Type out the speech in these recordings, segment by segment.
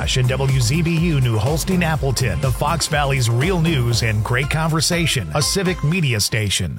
McIntosh and WZBU New Holstein Appleton, the Fox Valley's real news and great conversation, a civic media station.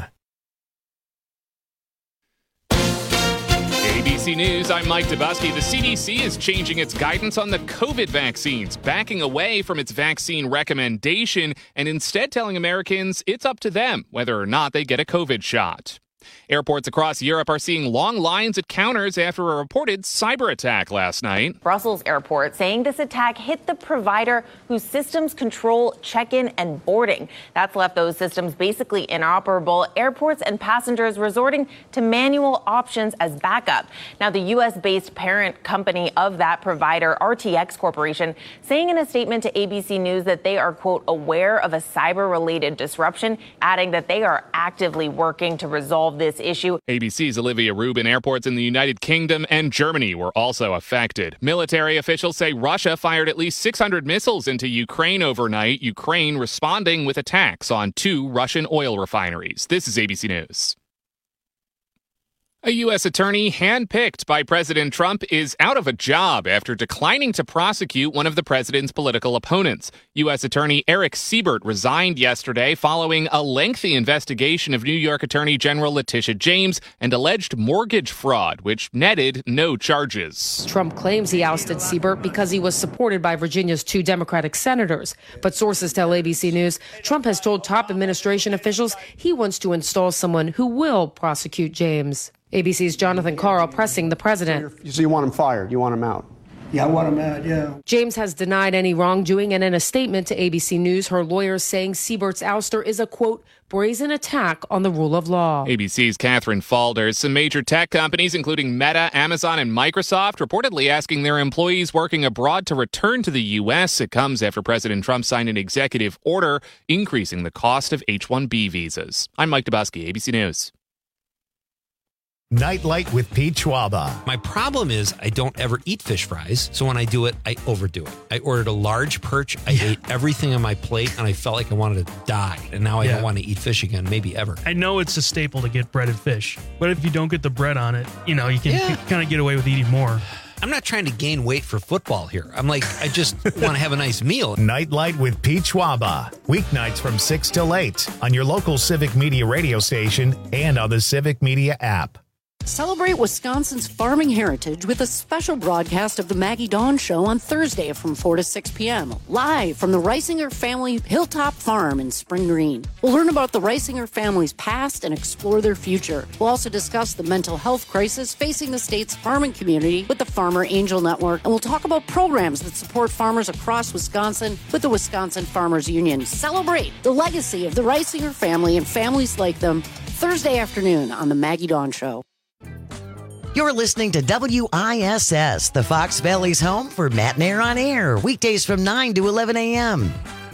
ABC News, I'm Mike Dubusky. The CDC is changing its guidance on the COVID vaccines, backing away from its vaccine recommendation and instead telling Americans it's up to them whether or not they get a COVID shot. Airports across Europe are seeing long lines at counters after a reported cyber attack last night. Brussels airport saying this attack hit the provider whose systems control check-in and boarding. That's left those systems basically inoperable. Airports and passengers resorting to manual options as backup. Now, the U.S.-based parent company of that provider, RTX Corporation, saying in a statement to ABC News that they are, quote, aware of a cyber-related disruption, adding that they are actively working to resolve this issue. ABC's Olivia Rubin. Airports in the United Kingdom and Germany were also affected. Military officials say Russia fired at least 600 missiles into Ukraine overnight, Ukraine responding with attacks on 2 Russian oil refineries. This is ABC News. A U.S. attorney handpicked by President Trump is out of a job after declining to prosecute one of the president's political opponents. U.S. Attorney Eric Siebert resigned yesterday following a lengthy investigation of New York Attorney General Letitia James and alleged mortgage fraud, which netted no charges. Trump claims he ousted Siebert because he was supported by Virginia's 2 Democratic senators. But sources tell ABC News Trump has told top administration officials he wants to install someone who will prosecute James. ABC's Jonathan Carl pressing the president. So you want him fired? You want him out? Yeah, I want him out, yeah. James has denied any wrongdoing, and in a statement to ABC News, her lawyers saying Siebert's ouster is a, quote, brazen attack on the rule of law. ABC's Catherine Falders. Some major tech companies, including Meta, Amazon, and Microsoft, reportedly asking their employees working abroad to return to the U.S. It comes after President Trump signed an executive order increasing the cost of H-1B visas. I'm Mike Dubusky, ABC News. Nightlight with Pete Schwaba. My problem is I don't ever eat fish fries, so when I do it, I overdo it. I ordered a large perch, I ate everything on my plate, and I felt like I wanted to die. And now I don't want to eat fish again, maybe ever. I know it's a staple to get breaded fish, but if you don't get the bread on it, you can kind of get away with eating more. I'm not trying to gain weight for football here. I'm like, I just want to have a nice meal. Nightlight with Pete Schwaba. Weeknights from 6 till 8 on your local Civic Media radio station and on the Civic Media app. Celebrate Wisconsin's farming heritage with a special broadcast of the Maggie Dawn Show on Thursday from 4 to 6 p.m. live from the Reisinger family Hilltop Farm in Spring Green. We'll learn about the Reisinger family's past and explore their future. We'll also discuss the mental health crisis facing the state's farming community with the Farmer Angel Network, and we'll talk about programs that support farmers across Wisconsin with the Wisconsin Farmers Union. Celebrate the legacy of the Reisinger family and families like them Thursday afternoon on the Maggie Dawn Show. You're listening to WISS, the Fox Valley's home for Matt and Air on Air, weekdays from 9 to 11 a.m.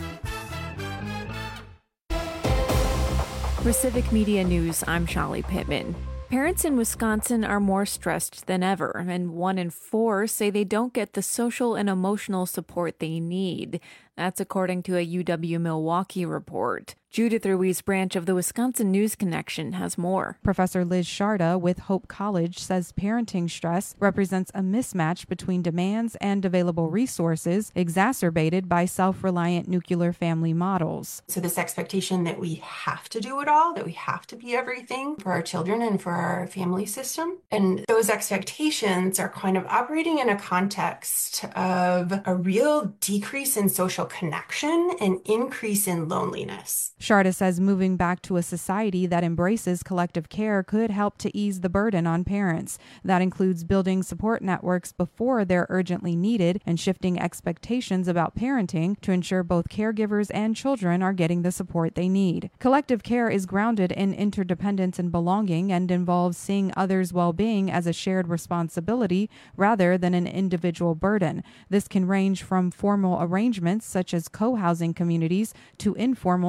For Civic Media News, I'm Shali Pittman. Parents in Wisconsin are more stressed than ever, and 1 in 4 say they don't get the social and emotional support they need. That's according to a UW-Milwaukee report. Judith Ruiz Branch of the Wisconsin News Connection has more. Professor Liz Sharda with Hope College says parenting stress represents a mismatch between demands and available resources, exacerbated by self-reliant nuclear family models. So this expectation that we have to do it all, that we have to be everything for our children and for our family system. And those expectations are kind of operating in a context of a real decrease in social connection and increase in loneliness. Sharda says moving back to a society that embraces collective care could help to ease the burden on parents. That includes building support networks before they're urgently needed and shifting expectations about parenting to ensure both caregivers and children are getting the support they need. Collective care is grounded in interdependence and belonging and involves seeing others' well-being as a shared responsibility rather than an individual burden. This can range from formal arrangements such as co-housing communities to informal neighbor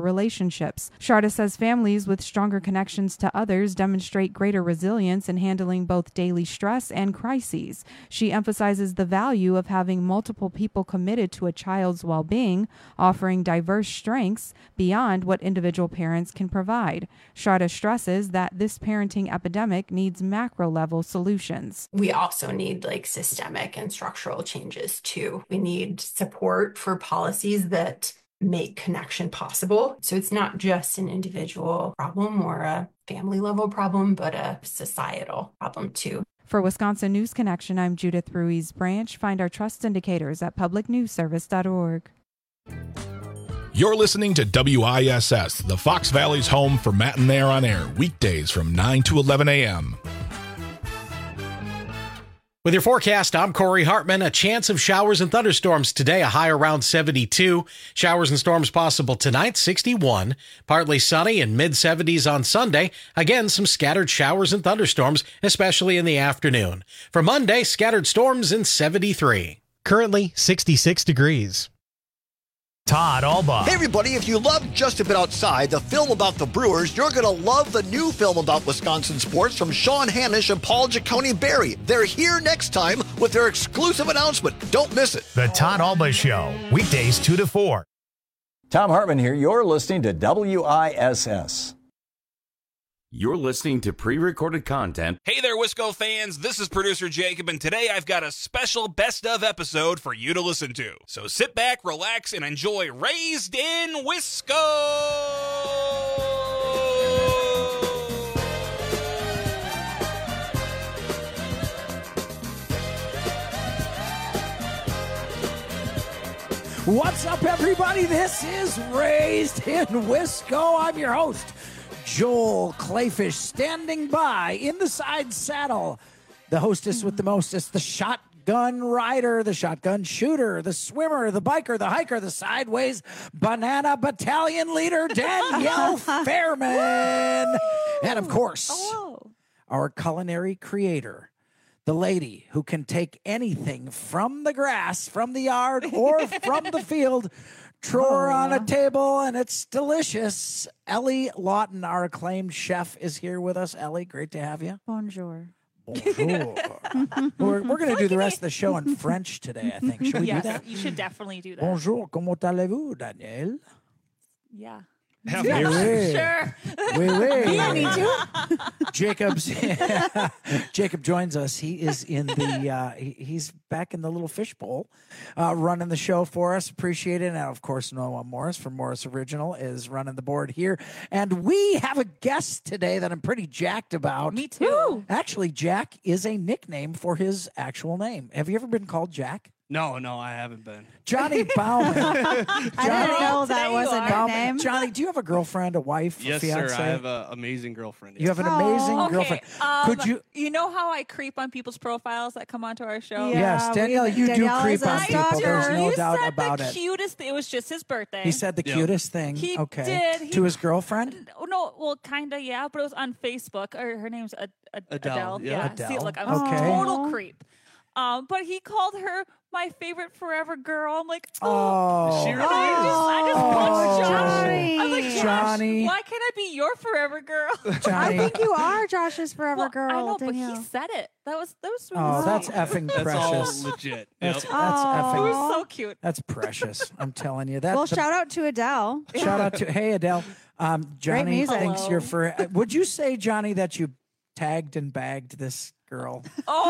relationships. Sharda says families with stronger connections to others demonstrate greater resilience in handling both daily stress and crises. She emphasizes the value of having multiple people committed to a child's well-being, offering diverse strengths beyond what individual parents can provide. Sharda stresses that this parenting epidemic needs macro-level solutions. We also need systemic and structural changes too. We need support for policies that make connection possible. So it's not just an individual problem or a family level problem, but a societal problem too. For Wisconsin News Connection, I'm Judith Ruiz Branch. Find our trust indicators at publicnewsservice.org. You're listening to WISS, the Fox Valley's home for Matt and Nair on Air, weekdays from 9 to 11 a.m. With your forecast, I'm Corey Hartman. A chance of showers and thunderstorms today, a high around 72. Showers and storms possible tonight, 61. Partly sunny and mid-70s on Sunday. Again, some scattered showers and thunderstorms, especially in the afternoon. For Monday, scattered storms in 73. Currently, 66 degrees. Todd Alba. Hey everybody, if you love Just a Bit Outside, the film about the Brewers, you're going to love the new film about Wisconsin sports from Sean Hanisch and Paul Giacone-Berry. They're here next time with their exclusive announcement. Don't miss it. The Todd Alba Show, weekdays 2 to 4. Tom Hartman here. You're listening to WISS. You're listening to pre-recorded content. Hey there, Wisco fans. This is producer Jacob, and today I've got a special best of episode for you to listen to. So sit back, relax, and enjoy Raised in Wisco. What's up, everybody? This is Raised in Wisco. I'm your host, Joel Clayfish, standing by in the side saddle. The hostess with the mostest, the shotgun rider, the shotgun shooter, the swimmer, the biker, the hiker, the sideways banana battalion leader, Danielle Fairman. And of course, our culinary creator, the lady who can take anything from the grass, from the yard, or from the field, throw her on a table, and it's delicious. Ellie Lawton, our acclaimed chef, is here with us. Ellie, great to have you. Bonjour. Bonjour. We're going to do the rest of the show in French today, I think. Should we do that? You should definitely do that. Bonjour, comment allez-vous, Danielle? Yeah. Oui, oui. Sure. Oui, oui. Yeah, me too. Jacob joins us. He is in the he's back in the little fishbowl, running the show for us. Appreciate it. And of course, Noah Morris from Morris Original is running the board here. And we have a guest today that I'm pretty jacked about. Me too. Actually, Jack is a nickname for his actual name. Have you ever been called Jack? No, I haven't been. Johnny Bauman. I didn't know that was a nickname. Johnny, do you have a girlfriend, a wife, Yes, a fiance? sir. I have an amazing girlfriend. You have an amazing girlfriend. Could you? You know how I creep on people's profiles that come onto our show? Yes, Danielle, you do creep on people. There's no doubt about it. The cutest. It was just his birthday. He said the cutest thing. He okay. did. To his girlfriend? No, well, kinda, yeah, but it was on Facebook. Her name's Adele. Yeah. See, Adele. look, I'm a Okay. total creep. But he called her my favorite forever girl. I'm like, Oh. She really I just punched Josh. I'm like, Josh, Johnny. why can't I be your forever girl? Johnny. I think you are Josh's forever girl. I know, but he said it. That was really Oh, that's sweet. effing That's precious. all legit. That's Yep. effing. It was so cute. That's precious. I'm telling you. That's Well, the- shout out to Adele. Shout out to hey Adele. Johnny music. thinks Hello. you're for. Would you say, Johnny, that you tagged and bagged this girl?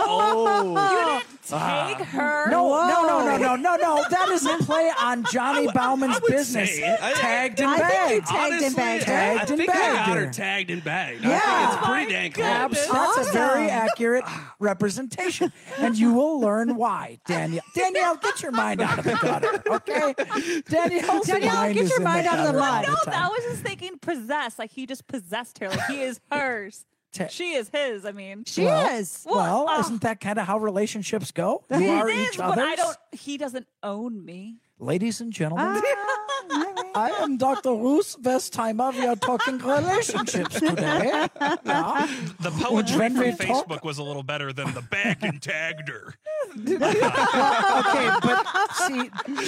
You didn't take her. No. That is a play on Johnny Bauman's business. Tagged and bagged. Tagged and I bagged got her her. tagged and bagged. Yeah. I think it's pretty dang close. That's a very accurate representation, and you will learn why. Danielle, get your mind out of the gutter, okay? Danielle, get your mind out of the mud. No, time. I was just thinking possessed. Like he just possessed her. Like he is hers. She is his. I mean, Well, isn't that kind of how relationships go? You are it is, each but other's. he doesn't own me. Ladies and gentlemen, I am Dr. Roos Westheimer. We are talking relationships today. Yeah. The poetry When from we talk- Facebook was a little better than the back and tagged her. Okay, but see,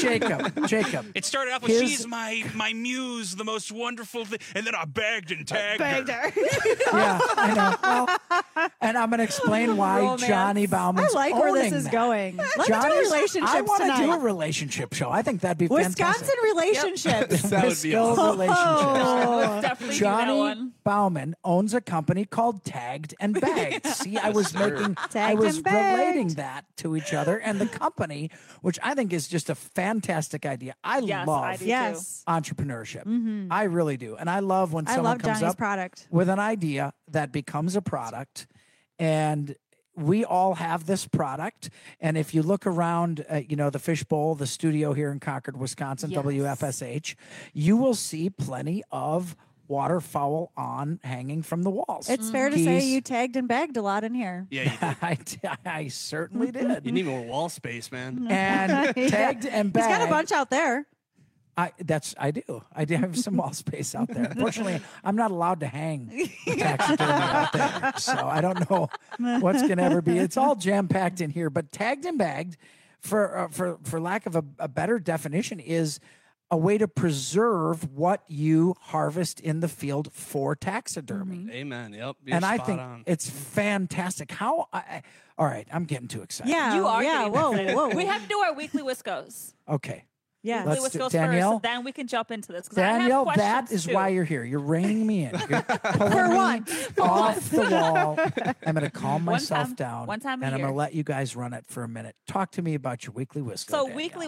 Jacob. It started off with she's my muse, the most wonderful thing, and then I bagged and tagged her. Yeah, I know. Well, and I'm going to explain why Romance. Johnny Bauman's I like where this owning is that. going. Let's do Johnny's- relationships I want to do a tonight. relationship show. I think that'd be Wisconsin fantastic. relationships. That would be awesome. Oh. Definitely do that Johnny one. Bauman owns a company called Tagged and Bagged. See, I was Tagged relating and Bagged. that to each other, and the company, which I think is just a fantastic idea. I Yes, love I do Yes. entrepreneurship. I really do, and I love when I someone love comes Johnny's up product. with an idea that becomes a product, and we all have this product. And if you look around, the Fishbowl, the studio here in Concord, Wisconsin, Yes. WFSH, you will see plenty of waterfowl hanging from the walls. It's fair to say Geese. you tagged and bagged a lot in here. Yeah, you did. I certainly did. You need more wall space, man. And tagged and He's got a bagged. bunch out there. I do. I do have some wall space out there. Unfortunately, I'm not allowed to hang taxidermy out there, so I don't know what's going to ever be. It's all jam packed in here. But tagged and bagged, for lack of a better definition, is a way to preserve what you harvest in the field for taxidermy. Amen. Yep. You're And I spot think on. it's fantastic. All right, I'm getting too excited. Yeah. You are Yeah. getting Whoa. excited. Whoa. We have to do our weekly Wiscos. Okay. Yeah. Weekly Let's do- Wiscos Danielle? first, then we can jump into this. 'cause I have Danielle, that questions, is too. why you're here. You're reining me in. You're pulling For me once. off the wall. I'm going to calm One myself time- down. one time a and I'm year. going to let you guys run it for a minute. Talk to me about your weekly Wisco. So Danielle. weekly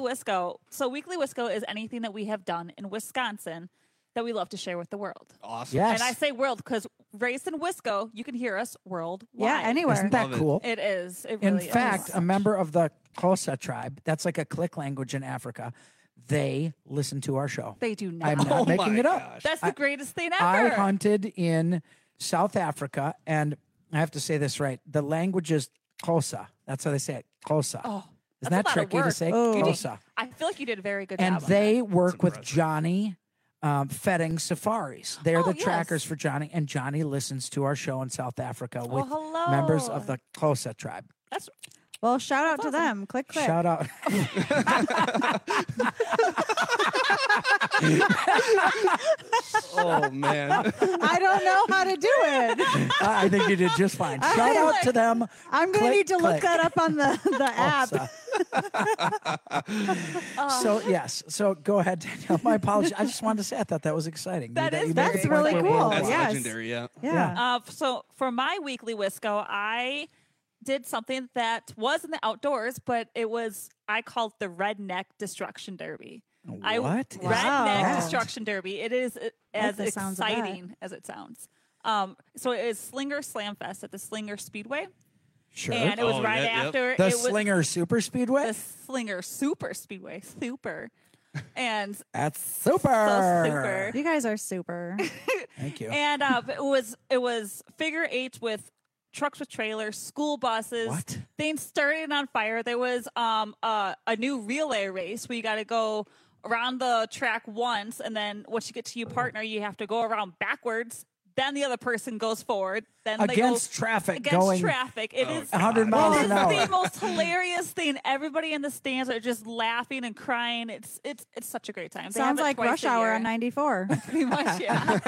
Wisco is anything that we have done in Wisconsin that we love to share with the world. Awesome. Yes. And I say world because raised in Wisco, you can hear us worldwide. Yeah, anywhere. Isn't that Love it. cool? It is. It In really fact, is. a member of the Xhosa tribe, that's like a click language in Africa, they listen to our show. They do not. I'm not Oh making my it up. gosh. That's the greatest thing ever. I hunted in South Africa, and I have to say this right. The language is Xhosa. That's how they say it. Xhosa. Oh, Isn't that's that a lot of tricky to work. say? Oh. You did- Xhosa. I feel like you did a very good And job. on they that. work with impressive. Johnny Fetting Safaris. They're Oh, the trackers yes. for Johnny, and Johnny listens to our show in South Africa with hello. members of the Xhosa tribe. That's Well, shout out to them. Click, click. Shout out. Oh man. I don't know how to do it. I think you did just fine. Shout out to them. I'm going to Click, need to look click. that up on the app. Xhosa. So yes. So go ahead, Danielle. My apologies. I just wanted to say I thought that was exciting. That is you made very the That's point really where cool. That's Yes. legendary. Yeah. Yeah. So for my weekly Wisco, I did something that was in the outdoors, but I called the Redneck Destruction Derby. What? Redneck Wow. Destruction Derby. It is as the sounds of that. exciting as it sounds. So it is Slinger Slam Fest at the Slinger Speedway. Sure. And it was Oh, right yep, yep. after The it was Slinger Super Speedway. the Slinger Super Speedway. Super. And That's super. so super. You guys are super. Thank you. And it was figure eight with trucks with trailers, school buses. What? Things started on fire. There was a new relay race where you got to go around the track once, and then once you get to your partner, you have to go around backwards. Then the other person goes forward. Then Against they go traffic, Against going traffic. It is 100 miles an it's hour. the most hilarious thing. Everybody in the stands are just laughing and crying. It's such a great time. They Sounds have it like twice Rush a Hour year. on 94. Pretty much, yeah.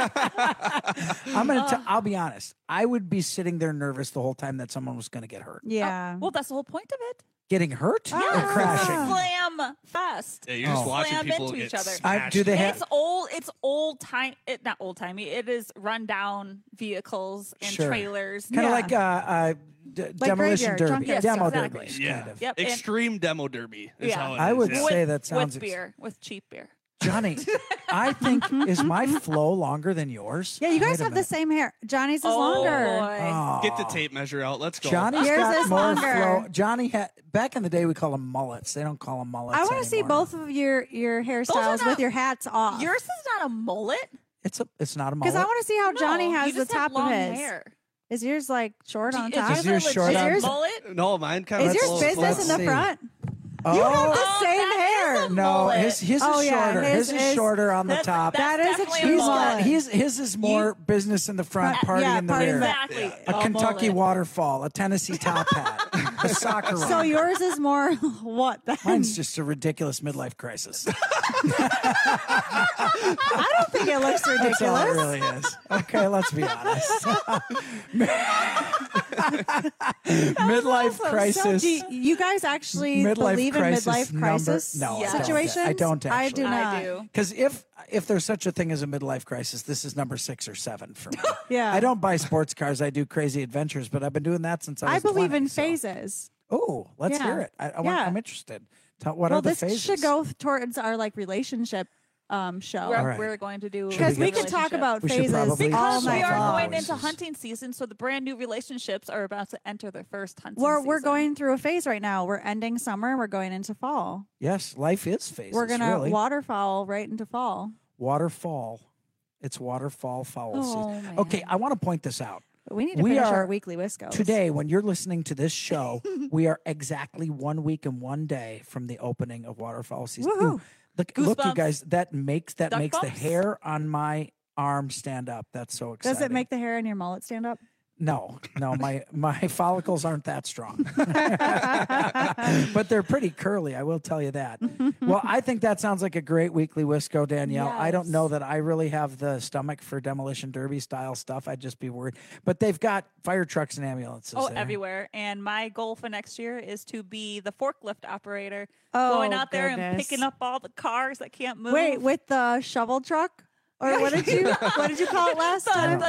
I'll be honest. I would be sitting there nervous the whole time that someone was going to get hurt. Yeah. Well, that's the whole point of it. Getting hurt or Yes, crashing? Slam fest. Yeah, you're just watching Slam people into get each other. smashed. Do they have? It's old. It's old time. Not old timey. It is rundown vehicles and Sure. trailers. Kind of Yeah. like demolition graveyard, derby, junkyard Yes, demo exactly. derbies, Yeah. kind of. Yep. and Extreme demo derby is Yeah. how it is. I would yeah. say that sounds with beer, with cheap beer. Johnny, I think is my flow longer than yours? Yeah, you guys Wait a have the minute. same hair. Johnny's is Oh, longer. boy. Oh. Get the tape measure out. Let's go. Johnny's Yours got is more longer. flow. Johnny had back in the day we call them mullets. They don't call them mullets. I want to see anymore. both of your hairstyles not- with your hats off. Yours is not a mullet. It's not a mullet. Because I want to see how Johnny No, has you the just have top of long his. hair. Is yours like short on Is top? Is yours short legit on- yours- mullet? No, mine kind of. Is yours business in the see. front? Oh, You have the Oh, same that hair. is a no, mullet. his is Oh, yeah, shorter. his His is is- shorter on the That's- top. that's That is a definitely cheese He's mullet. got, his is more business in the front, party yeah, in the party in rear. the Exactly. A Kentucky mullet. waterfall, a Tennessee top hat. A soccer So rocker. yours is more what? Then? Mine's just a ridiculous midlife crisis. I don't think it looks That's all it ridiculous. really is. Okay, let's be honest. Midlife So crisis. do you guys actually Midlife believe in crisis midlife number- crisis No, I don't. situations? I don't I actually. do not. I do. Because if there's such a thing as a midlife crisis, this is number 6 or 7 for me. Yeah. I don't buy sports cars. I do crazy adventures, but I've been doing that since I was I believe 20, in so. phases. Oh, let's Yeah. hear it. Yeah. I'm interested. What Well, are the this phases? should go towards our like relationship show. We're, All right. we're going to do Because we could talk about We should phases probably because all we night are long. going into hunting season, so the brand new relationships are about to enter their first hunting We're season. going through a phase right now. We're ending summer. We're going into fall. Yes, life is phases. We're gonna really. waterfowl right into fall. Waterfall. It's waterfall foul Oh, season. man. Okay, I want to point this out. But we need to We finish are- our weekly Wiscos. Today, when you're listening to this show, we are exactly 1 week and 1 day from the opening of waterfowl season. Woohoo. Ooh, look, you Goosebumps. guys, that makes the Duck bumps? hair on my arm stand up. That's so exciting. Does it make the hair in your mullet stand up? No, my follicles aren't that strong, but they're pretty curly. I will tell you that. Well, I think that sounds like a great weekly Wisco, Danielle. I don't know that I really have the stomach for demolition derby style stuff. I'd just be worried. But they've got fire trucks and ambulances. Oh, there. everywhere. And my goal for next year is to be the forklift operator, Oh, going out there and goodness. picking up all the cars that can't move. Wait, with the shovel truck? Or what did you call it last time?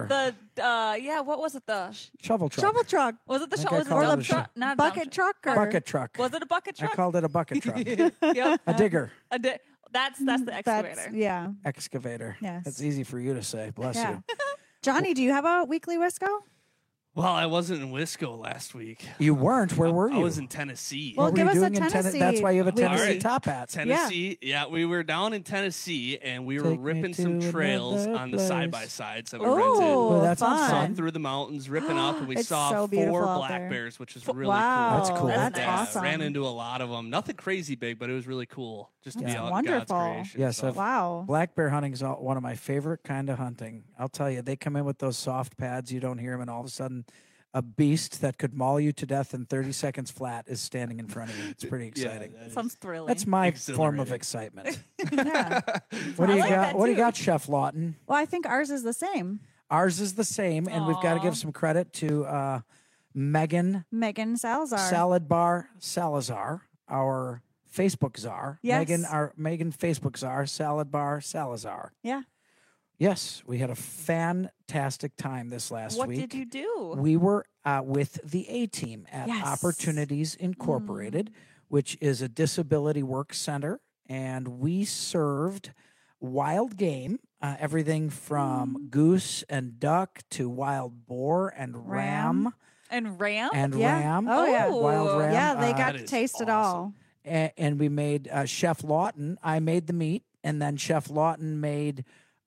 What was it? The Shovel truck. Shovel truck. Was it the I think shovel? I Was it called the it a dump sho- truck? Not a Bucket dump truck? Or? Bucket truck. Was it a bucket truck? I called it a bucket truck. Yep. A digger. That's the excavator. Yeah. Excavator. Yes. That's easy for you to say. Bless Yeah. you. Johnny, do you have a weekly Wisco? Well, I wasn't in Wisco last week. You weren't. Where were you? I was in Tennessee. Well, what were give you us a doing in Tennessee. That's why you have a weekly. Tennessee All right. top hat. Tennessee, yeah, we were down in Tennessee and we were Take me ripping some to trails another on the place. side by sides that we Oh, rented. Well, that sounds fun. Saw fun. through the mountains, ripping up, and we It's saw so beautiful 4 out black there. bears, which was Wow, really cool. That's cool. That's Yeah, awesome. ran into a lot of them. Nothing crazy big, but it was really cool just to be That's out in wonderful. God's creation. Yes, so. I've- Wow. Black bear hunting is one of my favorite kind of hunting. I'll tell you, they come in with those soft pads. You don't hear them, and all of a sudden, a beast that could maul you to death in 30 seconds flat is standing in front of you. It's pretty exciting. that is Sounds thrilling. That's my form of exhilarating. excitement. Yeah. What do I you like got? that What do you too. got, Chef Lawton? Well, I think ours is the same. Ours is the same, and we've got to give some credit to Megan Megan Salazar. Salad Bar Salazar, our Facebook czar. Yes. Megan Facebook czar, Salad Bar Salazar. Yeah. Yes, we had a fantastic time this last What week. did you do? We were with the A Team at Yes. Opportunities Incorporated, which is a disability work center, and we served wild game, everything from goose and duck to wild boar and ram. And ram? And Yeah. ram. Oh, yeah. Wild ram. Yeah, they got that to is taste it all. And we made Chef Lawton. I made the meat, and then Chef Lawton made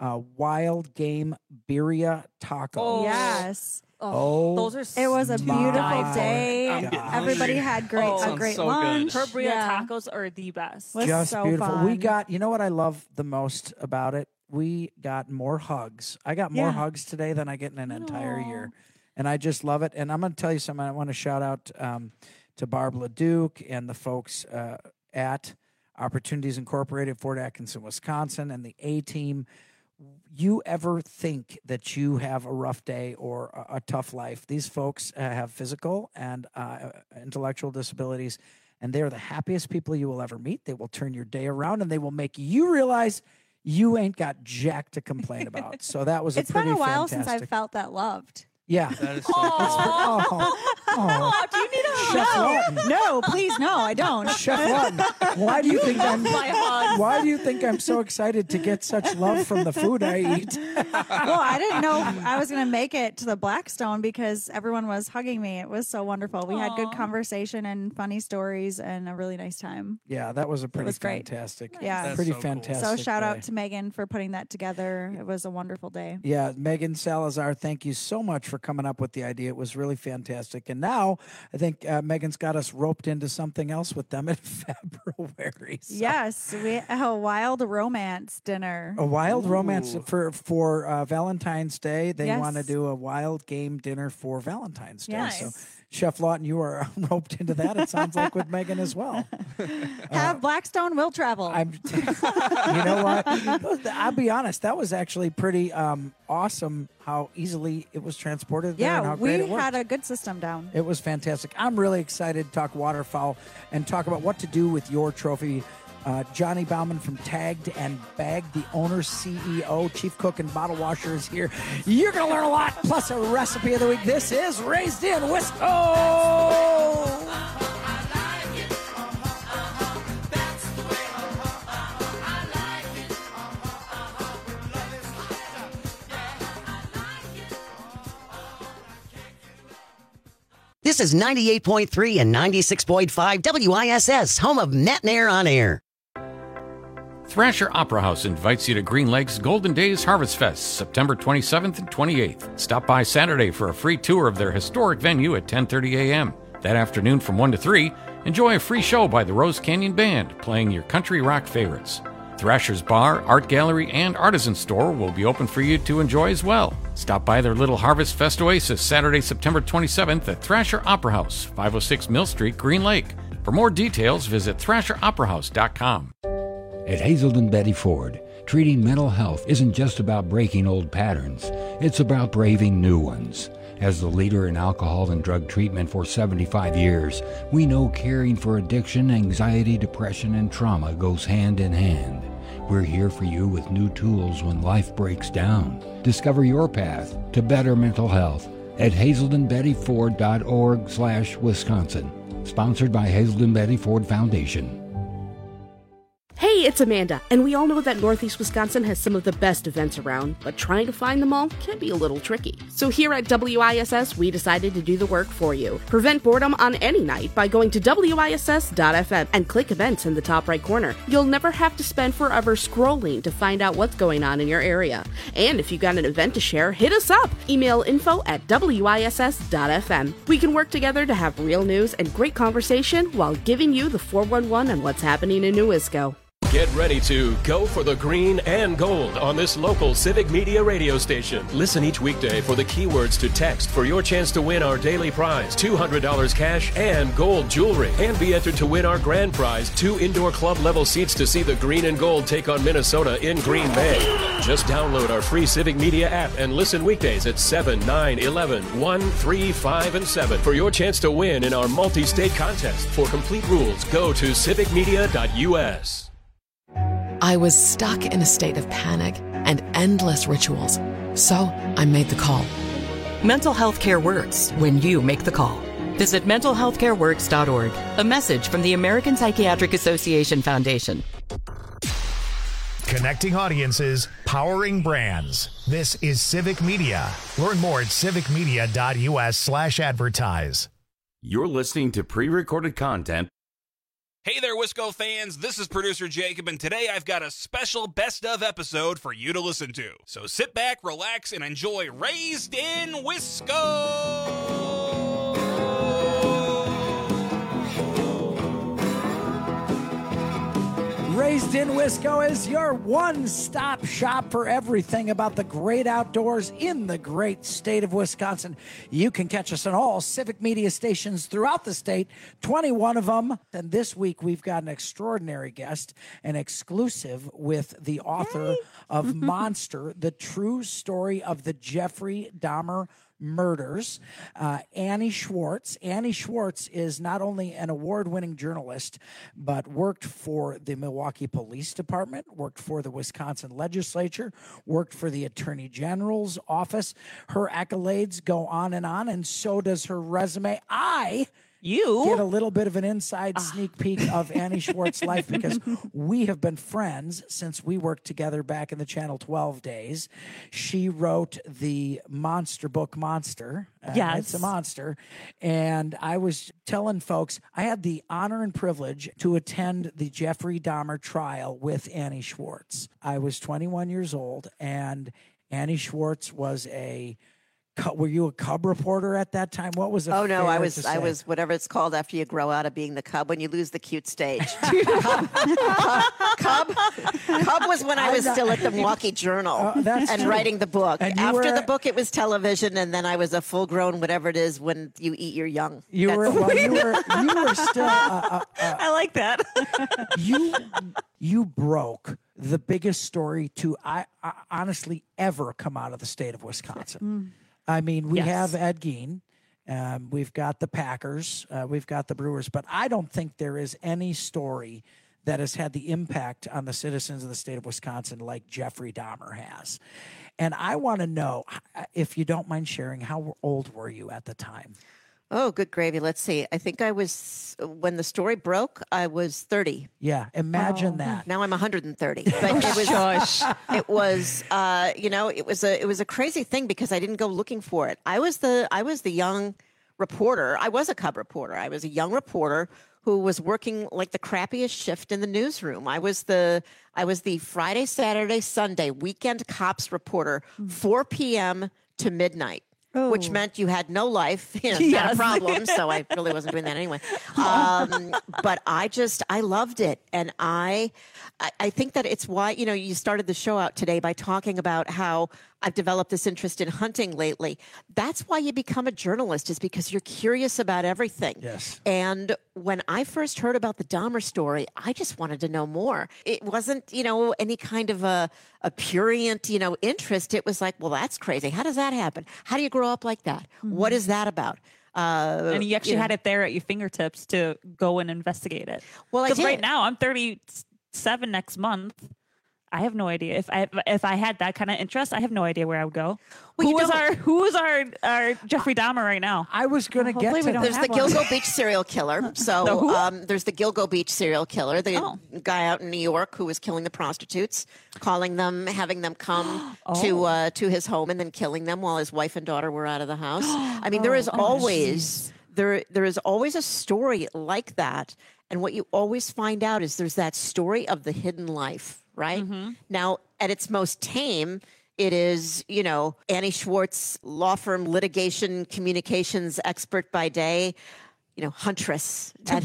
wild game birria tacos. Oh. Yes. Oh, those are It was a my beautiful day. I'm getting Everybody hungry. had a sounds great so lunch. good. Her birria Yeah. tacos are the best. Was just so beautiful. We fun. got, you know what I love the most about it? We got more hugs. I got more Yeah. hugs today than I get in an entire Aw. year. And I just love it. And I'm going to tell you something. I want to shout out to Barb LeDuc and the folks at Opportunities Incorporated, Fort Atkinson, Wisconsin, and the A Team. You ever think that you have a rough day or a tough life? These folks have physical and intellectual disabilities, and they are the happiest people you will ever meet. They will turn your day around, and they will make you realize you ain't got jack to complain about. So that was It's a pretty been a while fantastic. since I've felt that loved. Yeah. That is so Oh, Oh, do you need a Chef hug? Lawton. No, please, no, I don't. Chef Lawton, why do you think I'm? My hugs. Why do you think I'm so excited to get such love from the food I eat? Well, I didn't know I was going to make it to the Blackstone because everyone was hugging me. It was so wonderful. We had good Aw. conversation and funny stories and a really nice time. Yeah, that was a pretty was great. fantastic. Yeah. That's pretty so cool. fantastic. So shout day. out to Megan for putting that together. It was a wonderful day. Yeah, Megan Salazar, thank you so much for coming up with the idea. It was really fantastic. And now I think Megan's got us roped into something else with them in February. So Yes, we a wild romance dinner. a wild romance Ooh. for Valentine's Day. They Yes. want to do a wild game dinner for Valentine's Day. Yes. So Chef Lawton, you are roped into that. It sounds like with Megan as well. Have Blackstone will travel. You know what? I'll be honest. That was actually pretty awesome how easily it was transported there and how great it we worked. had a good system down. It was fantastic. I'm really excited to talk waterfowl and talk about what to do with your trophy. Johnny Bauman from Tagged and Bagged, the owner, CEO, chief cook, and bottle washer is here. You're going to learn a lot, plus a recipe of the week. This is Raised in Wisco. This is 98.3 and 96.5 WISS, home of Matt and Air on Air. Thrasher Opera House invites you to Green Lake's Golden Days Harvest Fest, September 27th and 28th. Stop by Saturday for a free tour of their historic venue at 10:30 a.m. That afternoon from 1 to 3, enjoy a free show by the Rose Canyon Band, playing your country rock favorites. Thrasher's Bar, Art Gallery, and Artisan Store will be open for you to enjoy as well. Stop by their Little Harvest Fest Oasis Saturday, September 27th at Thrasher Opera House, 506 Mill Street, Green Lake. For more details, visit thrasheroperahouse.com. At Hazelden Betty Ford, treating mental health isn't just about breaking old patterns. It's about braving new ones. As the leader in alcohol and drug treatment for 75 years, we know caring for addiction, anxiety, depression, and trauma goes hand in hand. We're here for you with new tools when life breaks down. Discover your path to better mental health at hazeldenbettyford.org/Wisconsin. Sponsored by Hazelden Betty Ford Foundation. Hey, it's Amanda, and we all know that Northeast Wisconsin has some of the best events around, but trying to find them all can be a little tricky. So here at WISS, we decided to do the work for you. Prevent boredom on any night by going to WISS.FM and click events in the top right corner. You'll never have to spend forever scrolling to find out what's going on in your area. And if you got an event to share, hit us up. Email info@WISS.FM. We can work together to have real news and great conversation while giving you the 411 on what's happening in New Wisco. Get ready to go for the green and gold on this local Civic Media radio station. Listen each weekday for the keywords to text for your chance to win our daily prize, $200 cash and gold jewelry. And be entered to win our grand prize, 2 indoor club level seats to see the green and gold take on Minnesota in Green Bay. Just download our free Civic Media app and listen weekdays at 7, 9, 11, 1, 3, 5, and 7 for your chance to win in our multi-state contest. For complete rules, go to civicmedia.us. I was stuck in a state of panic and endless rituals. So I made the call. Mental health care works when you make the call. Visit mentalhealthcareworks.org. A message from the American Psychiatric Association Foundation. Connecting audiences, powering brands. This is Civic Media. Learn more at civicmedia.us/advertise. You're listening to pre-recorded content. Hey there, Wisco fans. This is producer Jacob, and today I've got a special best of episode for you to listen to. So sit back, relax, and enjoy Raised in Wisco. Raised in Wisco is your one-stop shop for everything about the great outdoors in the great state of Wisconsin. You can catch us on all Civic Media stations throughout the state, 21 of them. And this week we've got an extraordinary guest, an exclusive with the author of Monster, the true story of the Jeffrey Dahmer murders, Annie Schwartz. Annie Schwartz is not only an award-winning journalist, but worked for the Milwaukee Police Department, worked for the Wisconsin Legislature, worked for the Attorney General's office. Her accolades go on, and so does her resume. You get a little bit of an inside sneak peek of Annie Schwartz's life because we have been friends since we worked together back in the Channel 12 days. She wrote the monster book, Monster. Yes. It's a monster. And I was telling folks, I had the honor and privilege to attend the Jeffrey Dahmer trial with Annie Schwartz. I was 21 years old, and Annie Schwartz was a Were you a cub reporter at that time? What was it? Oh no, I was whatever it's called after you grow out of being the cub when you lose the cute stage. Cub was when I was still at the Milwaukee Journal and writing the book. And after the book, it was television, and then I was a full-grown whatever it is when you eat your young. You were still. I like that. You broke the biggest story to I honestly ever come out of the state of Wisconsin. I mean, we have Ed Gein. We've got the Packers. We've got the Brewers. But I don't think there is any story that has had the impact on the citizens of the state of Wisconsin like Jeffrey Dahmer has. And I want to know, if you don't mind sharing, how old were you at the time? Oh, good gravy. Let's see. I think I was, when the story broke, I was 30. Yeah, imagine that. Now I'm 130. But it was, it was a crazy thing because I didn't go looking for it. I was the young reporter. I was a cub reporter. I was a young reporter who was working like the crappiest shift in the newsroom. I was the Friday, Saturday, Sunday weekend cops reporter, 4 p.m. to midnight. Which meant you had no life, not a problem. So I really wasn't doing that anyway. But I loved it. And I think that it's why, you started the show out today by talking about how I've developed this interest in hunting lately. That's why you become a journalist, is because you're curious about everything. Yes. And when I first heard about the Dahmer story, I just wanted to know more. It wasn't, any kind of a prurient, interest. It was like, well, that's crazy. How does that happen? How do you grow up like that? Mm-hmm. What is that about? And you actually had it there at your fingertips to go and investigate it. Well, because right now I'm 37 next month. I have no idea if I had that kind of interest. I have no idea where I would go. Well, who is our Jeffrey Dahmer right now? I was going to get to that. There's the Gilgo Beach serial killer. So there's the Gilgo Beach serial killer, the guy out in New York who was killing the prostitutes, calling them, having them come to his home, and then killing them while his wife and daughter were out of the house. I mean, there is always there is always a story like that, and what you always find out is there's that story of the hidden life. Right? Mm-hmm. Now, at its most tame, it is, Annie Schwartz, law firm litigation communications expert by day, huntress. Weekend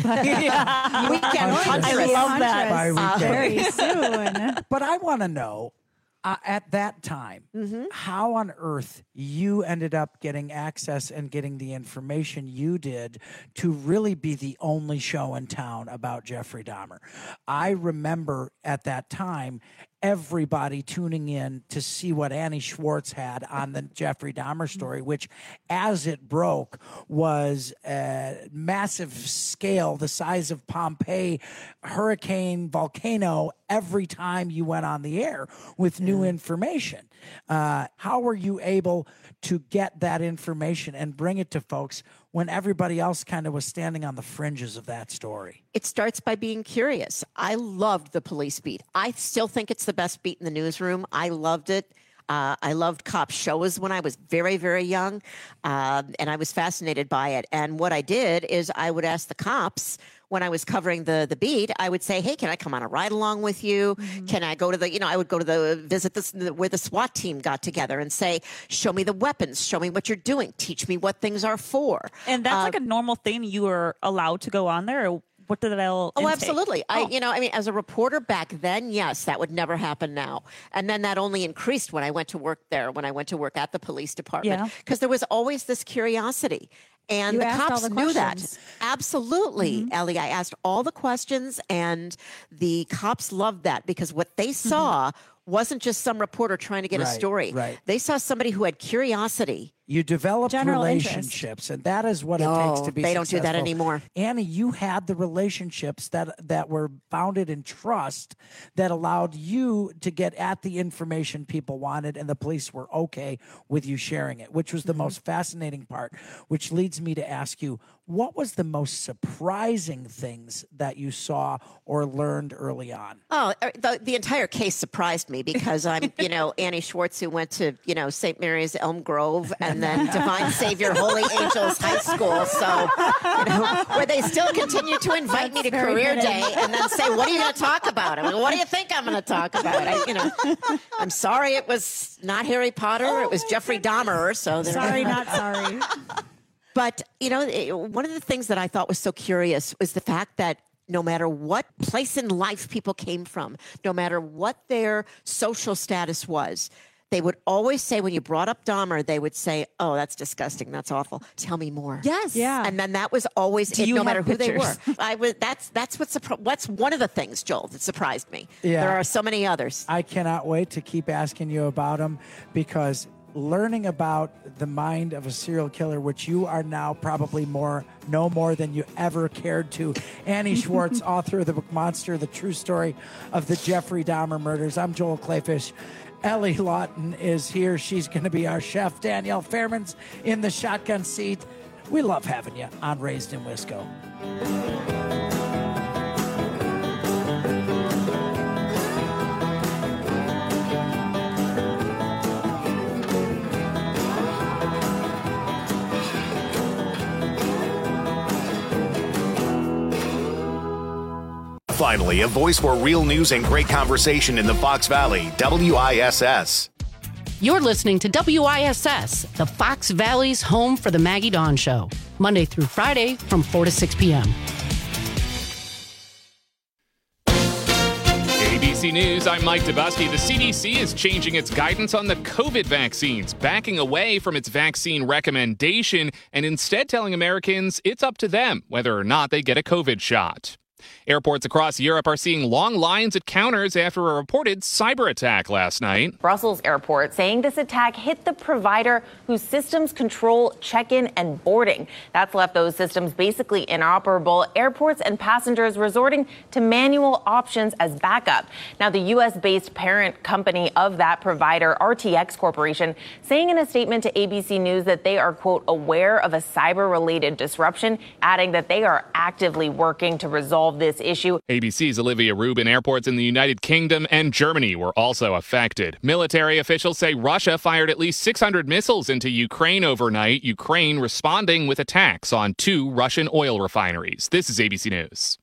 huntress. I love that. Very soon. But I want to know, at that time, how on earth you ended up getting access and getting the information you did to really be the only show in town about Jeffrey Dahmer. I remember at that time everybody tuning in to see what Annie Schwartz had on the Jeffrey Dahmer story, which, as it broke, was a massive scale, the size of Pompeii, hurricane, volcano, every time you went on the air with new information. How were you able to get that information and bring it to folks when everybody else kind of was standing on the fringes of that story? It starts by being curious. I loved the police beat. I still think it's the best beat in the newsroom. I loved it. I loved cop shows when I was very, very young, and I was fascinated by it. And what I did is I would ask the cops, when I was covering the beat, I would say, hey, can I come on a ride along with you? Mm-hmm. Can I go to I would go to visit where the SWAT team got together and say, show me the weapons, show me what you're doing, teach me what things are for. And that's like a normal thing you were allowed to go on there? Or what did that all intake? Absolutely. As a reporter back then, yes, that would never happen now. And then that only increased when I went to work there, when I went to work at the police department, because there was always this curiosity. And the cops knew that. Absolutely, Ellie. I asked all the questions, and the cops loved that because what they saw wasn't just some reporter trying to get a story. Right. They saw somebody who had curiosity. You developed relationships, and that is what it takes to be they successful. don't do that anymore. Annie, you had the relationships that were founded in trust that allowed you to get at the information people wanted, and the police were okay with you sharing it, which was the most fascinating part, which leads me to ask you, what was the most surprising things that you saw or learned early on? Oh, the entire case surprised me because I'm, Annie Schwartz, who went to, St. Mary's Elm Grove and then Divine Savior Holy Angels High School. So, where they still continue to invite me to career day and then say, what are you going to talk about? I mean, what do you think I'm going to talk about? I'm sorry it was not Harry Potter. It was Jeffrey Dahmer. So sorry, not sorry. But, one of the things that I thought was so curious was the fact that no matter what place in life people came from, no matter what their social status was, they would always say, when you brought up Dahmer, they would say, oh, that's disgusting. That's awful. Tell me more. Yes. Yeah. And then that was always it, no matter who they were. That's what's one of the things, Joel, that surprised me. Yeah. There are so many others. I cannot wait to keep asking you about them because learning about the mind of a serial killer, which you are now probably no more than you ever cared to. Annie Schwartz, author of the book Monster, the true story of the Jeffrey Dahmer murders. I'm Joel Clayfish. Ellie Lawton is here. She's going to be our chef. Danielle Fairman's in the shotgun seat. We love having you on Raised in Wisco. Finally, a voice for real news and great conversation in the Fox Valley, WISS. You're listening to WISS, the Fox Valley's home for the Maggie Dawn Show, Monday through Friday from 4 to 6 p.m. ABC News, I'm Mike Dubusky. The CDC is changing its guidance on the COVID vaccines, backing away from its vaccine recommendation and instead telling Americans it's up to them whether or not they get a COVID shot. Airports across Europe are seeing long lines at counters after a reported cyber attack last night. Brussels airport saying this attack hit the provider whose systems control check-in and boarding. That's left those systems basically inoperable. Airports and passengers resorting to manual options as backup. Now, the U.S.-based parent company of that provider, RTX Corporation, saying in a statement to ABC News that they are, quote, aware of a cyber-related disruption, adding that they are actively working to resolve this issue. ABC's Olivia Rubin. Airports in the United Kingdom and Germany were also affected. Military officials say Russia fired at least 600 missiles into Ukraine overnight, Ukraine responding with attacks on 2 Russian oil refineries. This is ABC News.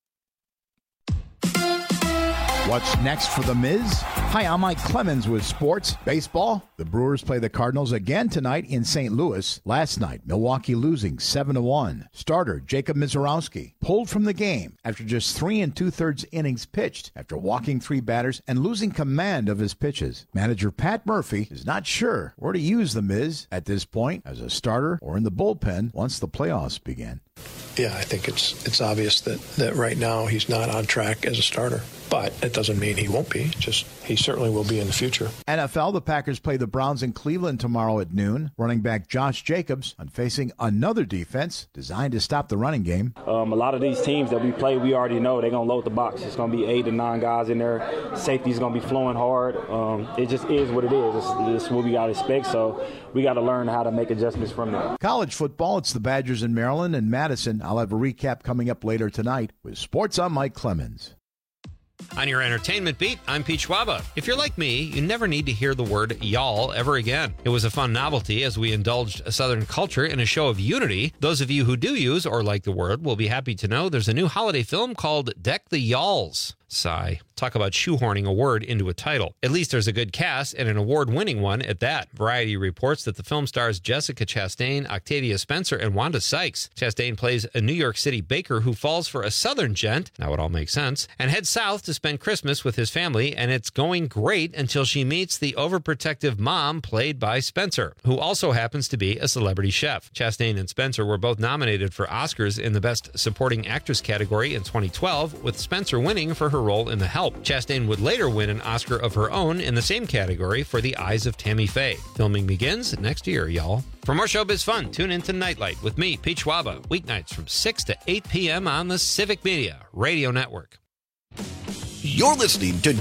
What's next for The Miz? Hi, I'm Mike Clemens with sports. Baseball. The Brewers play the Cardinals again tonight in St. Louis. Last night, Milwaukee losing 7-1. Starter Jacob Mizorowski pulled from the game after just 3 2/3 innings pitched after walking 3 batters and losing command of his pitches. Manager Pat Murphy is not sure where to use The Miz at this point, as a starter or in the bullpen once the playoffs begin. Yeah, I think it's obvious that right now he's not on track as a starter. But it doesn't mean he won't be. Just he certainly will be in the future. NFL, the Packers play the Browns in Cleveland tomorrow at noon. Running back Josh Jacobs on facing another defense designed to stop the running game. A lot of these teams that we play, we already know they're going to load the box. It's going to be 8 to 9 guys in there. Safety's going to be flowing hard. It just is what it is. It's what we got to expect. So we got to learn how to make adjustments from there. College football, it's the Badgers in Maryland and Madison. I'll have a recap coming up later tonight. With sports, I'm Mike Clemens. On your entertainment beat, I'm Pete Schwaba. If you're like me, you never need to hear the word y'all ever again. It was a fun novelty as we indulged a Southern culture in a show of unity. Those of you who do use or like the word will be happy to know there's a new holiday film called Deck the Y'alls. Sigh. Talk about shoehorning a word into a title. At least there's a good cast and an award-winning one at that. Variety reports that the film stars Jessica Chastain, Octavia Spencer, and Wanda Sykes. Chastain plays a New York City baker who falls for a Southern gent, now it all makes sense, and heads south to spend Christmas with his family, and it's going great until she meets the overprotective mom played by Spencer, who also happens to be a celebrity chef. Chastain and Spencer were both nominated for Oscars in the Best Supporting Actress category in 2012, with Spencer winning for her role in The Help. Chastain would later win an Oscar of her own in the same category for The Eyes of Tammy Faye. Filming begins next year, y'all. For more showbiz fun, tune into Nightlight with me, Pete Schwaba, weeknights from 6 to 8 p.m. on the Civic Media Radio Network. You're listening to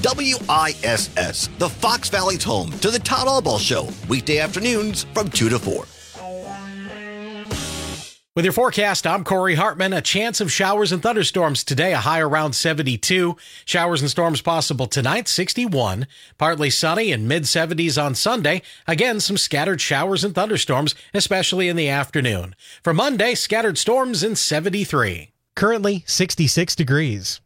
WISS, the Fox Valley's home to the Todd Albaugh Show, weekday afternoons from 2 to 4. With your forecast, I'm Corey Hartman. A chance of showers and thunderstorms today, a high around 72. Showers and storms possible tonight, 61. Partly sunny and mid-70s on Sunday. Again, some scattered showers and thunderstorms, especially in the afternoon. For Monday, scattered storms in 73. Currently, 66 degrees.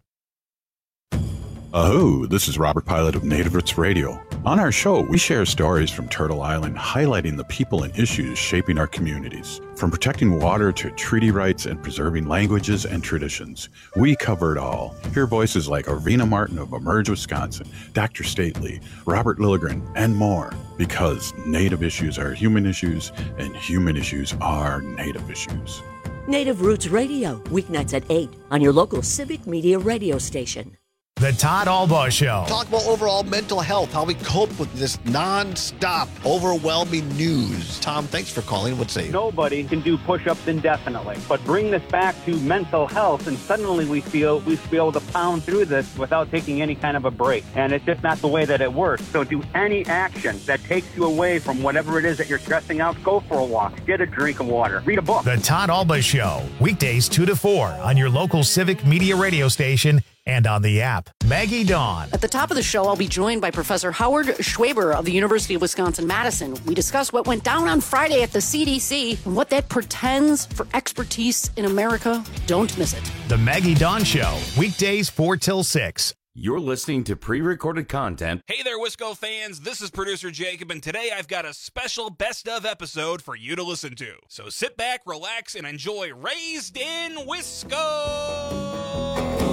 Aho, this is Robert Pilot of Native Roots Radio. On our show, we share stories from Turtle Island highlighting the people and issues shaping our communities. From protecting water to treaty rights and preserving languages and traditions, we cover it all. Hear voices like Arvina Martin of Emerge Wisconsin, Dr. Stately, Robert Lilligren, and more. Because Native issues are human issues, and human issues are Native issues. Native Roots Radio, weeknights at 8 on your local Civic Media radio station. The Todd Albaugh Show. Talk about overall mental health, how we cope with this non-stop, overwhelming news. Tom, thanks for calling. What's say? Nobody can do push-ups indefinitely, but bring this back to mental health, and suddenly we feel we should be able to pound through this without taking any kind of a break. And it's just not the way that it works. So do any action that takes you away from whatever it is that you're stressing out. Go for a walk, get a drink of water, read a book. The Todd Albaugh Show, weekdays 2 to 4 on your local Civic Media radio station and on the app. Maggie Dawn. At the top of the show, I'll be joined by Professor Howard Schwaber of the University of Wisconsin-Madison. We discuss what went down on Friday at the CDC and what that portends for expertise in America. Don't miss it. The Maggie Dawn Show, weekdays 4 till 6. You're listening to pre-recorded content. Hey there, Wisco fans. This is producer Jacob, and today I've got a special best of episode for you to listen to. So sit back, relax, and enjoy Raised in Wisco.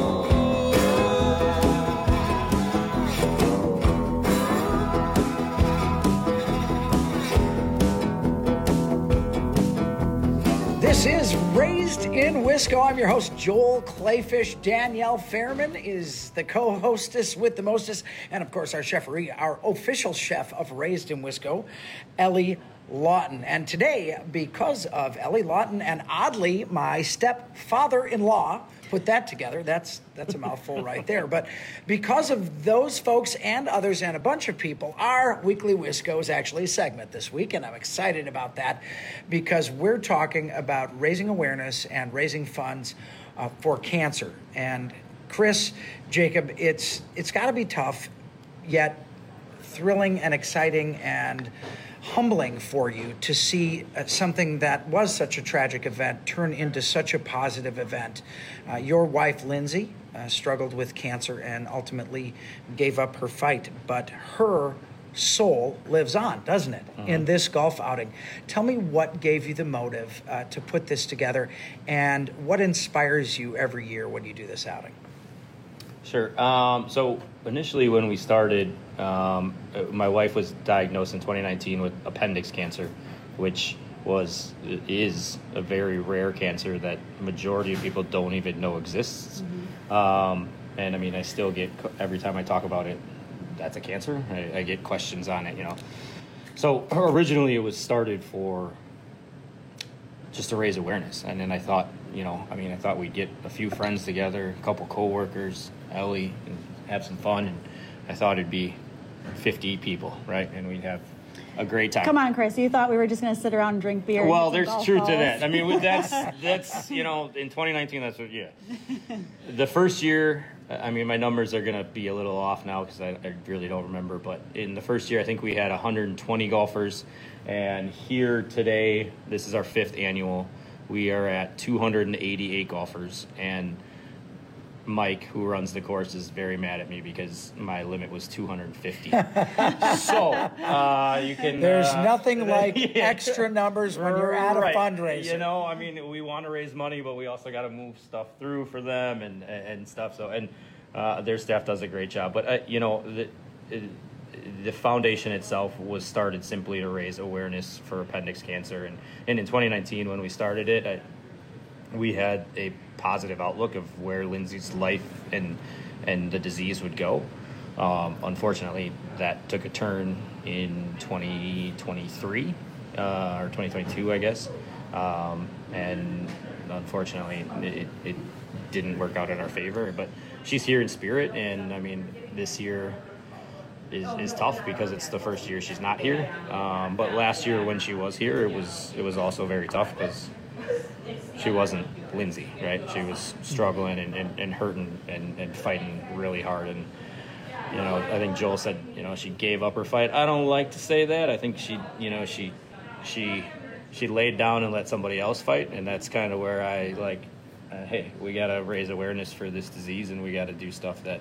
This is Raised in Wisco. I'm your host, Joel Clayfish. Danielle Fairman is the co-hostess with the mostest. And, of course, our cheffery, our official chef of Raised in Wisco, Ellie Lawton. And today, because of Ellie Lawton and oddly, my stepfather-in-law, put that together, that's a mouthful right there. But because of those folks and others and a bunch of people, our Weekly Wisco is actually a segment this week, and I'm excited about that because we're talking about raising awareness and raising funds for cancer. And Chris, Jacob, it's got to be tough, yet thrilling and exciting and humbling for you to see something that was such a tragic event turn into such a positive event. Your wife, Lindsay, struggled with cancer and ultimately gave up her fight, but her soul lives on, doesn't it, in this golf outing. Tell me what gave you the motive to put this together and what inspires you every year when you do this outing? Sure. So initially when we started, my wife was diagnosed in 2019 with appendix cancer, which is a very rare cancer that majority of people don't even know exists. And I mean, I still get, every time I talk about it, that's a cancer. I get questions on it, you know. So originally it was started for just to raise awareness. And then I thought, I thought we'd get a few friends together, a couple coworkers, Ellie, and have some fun. And I thought it'd be 50 people, right? And we'd have a great time. Come on, Chris. You thought we were just going to sit around and drink beer? Well, there's truth to that. I mean, that's in 2019, that's what, yeah. The first year, I mean, my numbers are going to be a little off now because I really don't remember. But in the first year, I think we had 120 golfers. And here today, this is our 5th annual, we are at 288 golfers. And Mike, who runs the course, is very mad at me because my limit was 250. So you can. There's nothing like extra numbers when you're at a fundraiser. You know, I mean, we want to raise money, but we also got to move stuff through for them and stuff. So their staff does a great job. But the foundation itself was started simply to raise awareness for appendix cancer, and in 2019 when we started it, we had a positive outlook of where Lindsay's life and the disease would go. Unfortunately, that took a turn in 2023 or 2022, I guess, and unfortunately, it didn't work out in our favor. But she's here in spirit, and I mean, this year is tough because it's the first year she's not here. But last year when she was here, it was also very tough because she wasn't Lindsay, right? She was struggling and hurting and fighting really hard. And, you know, I think Joel said, you know, she gave up her fight. I don't like to say that. I think she laid down and let somebody else fight. And that's kind of where I like, hey, we got to raise awareness for this disease, and we got to do stuff that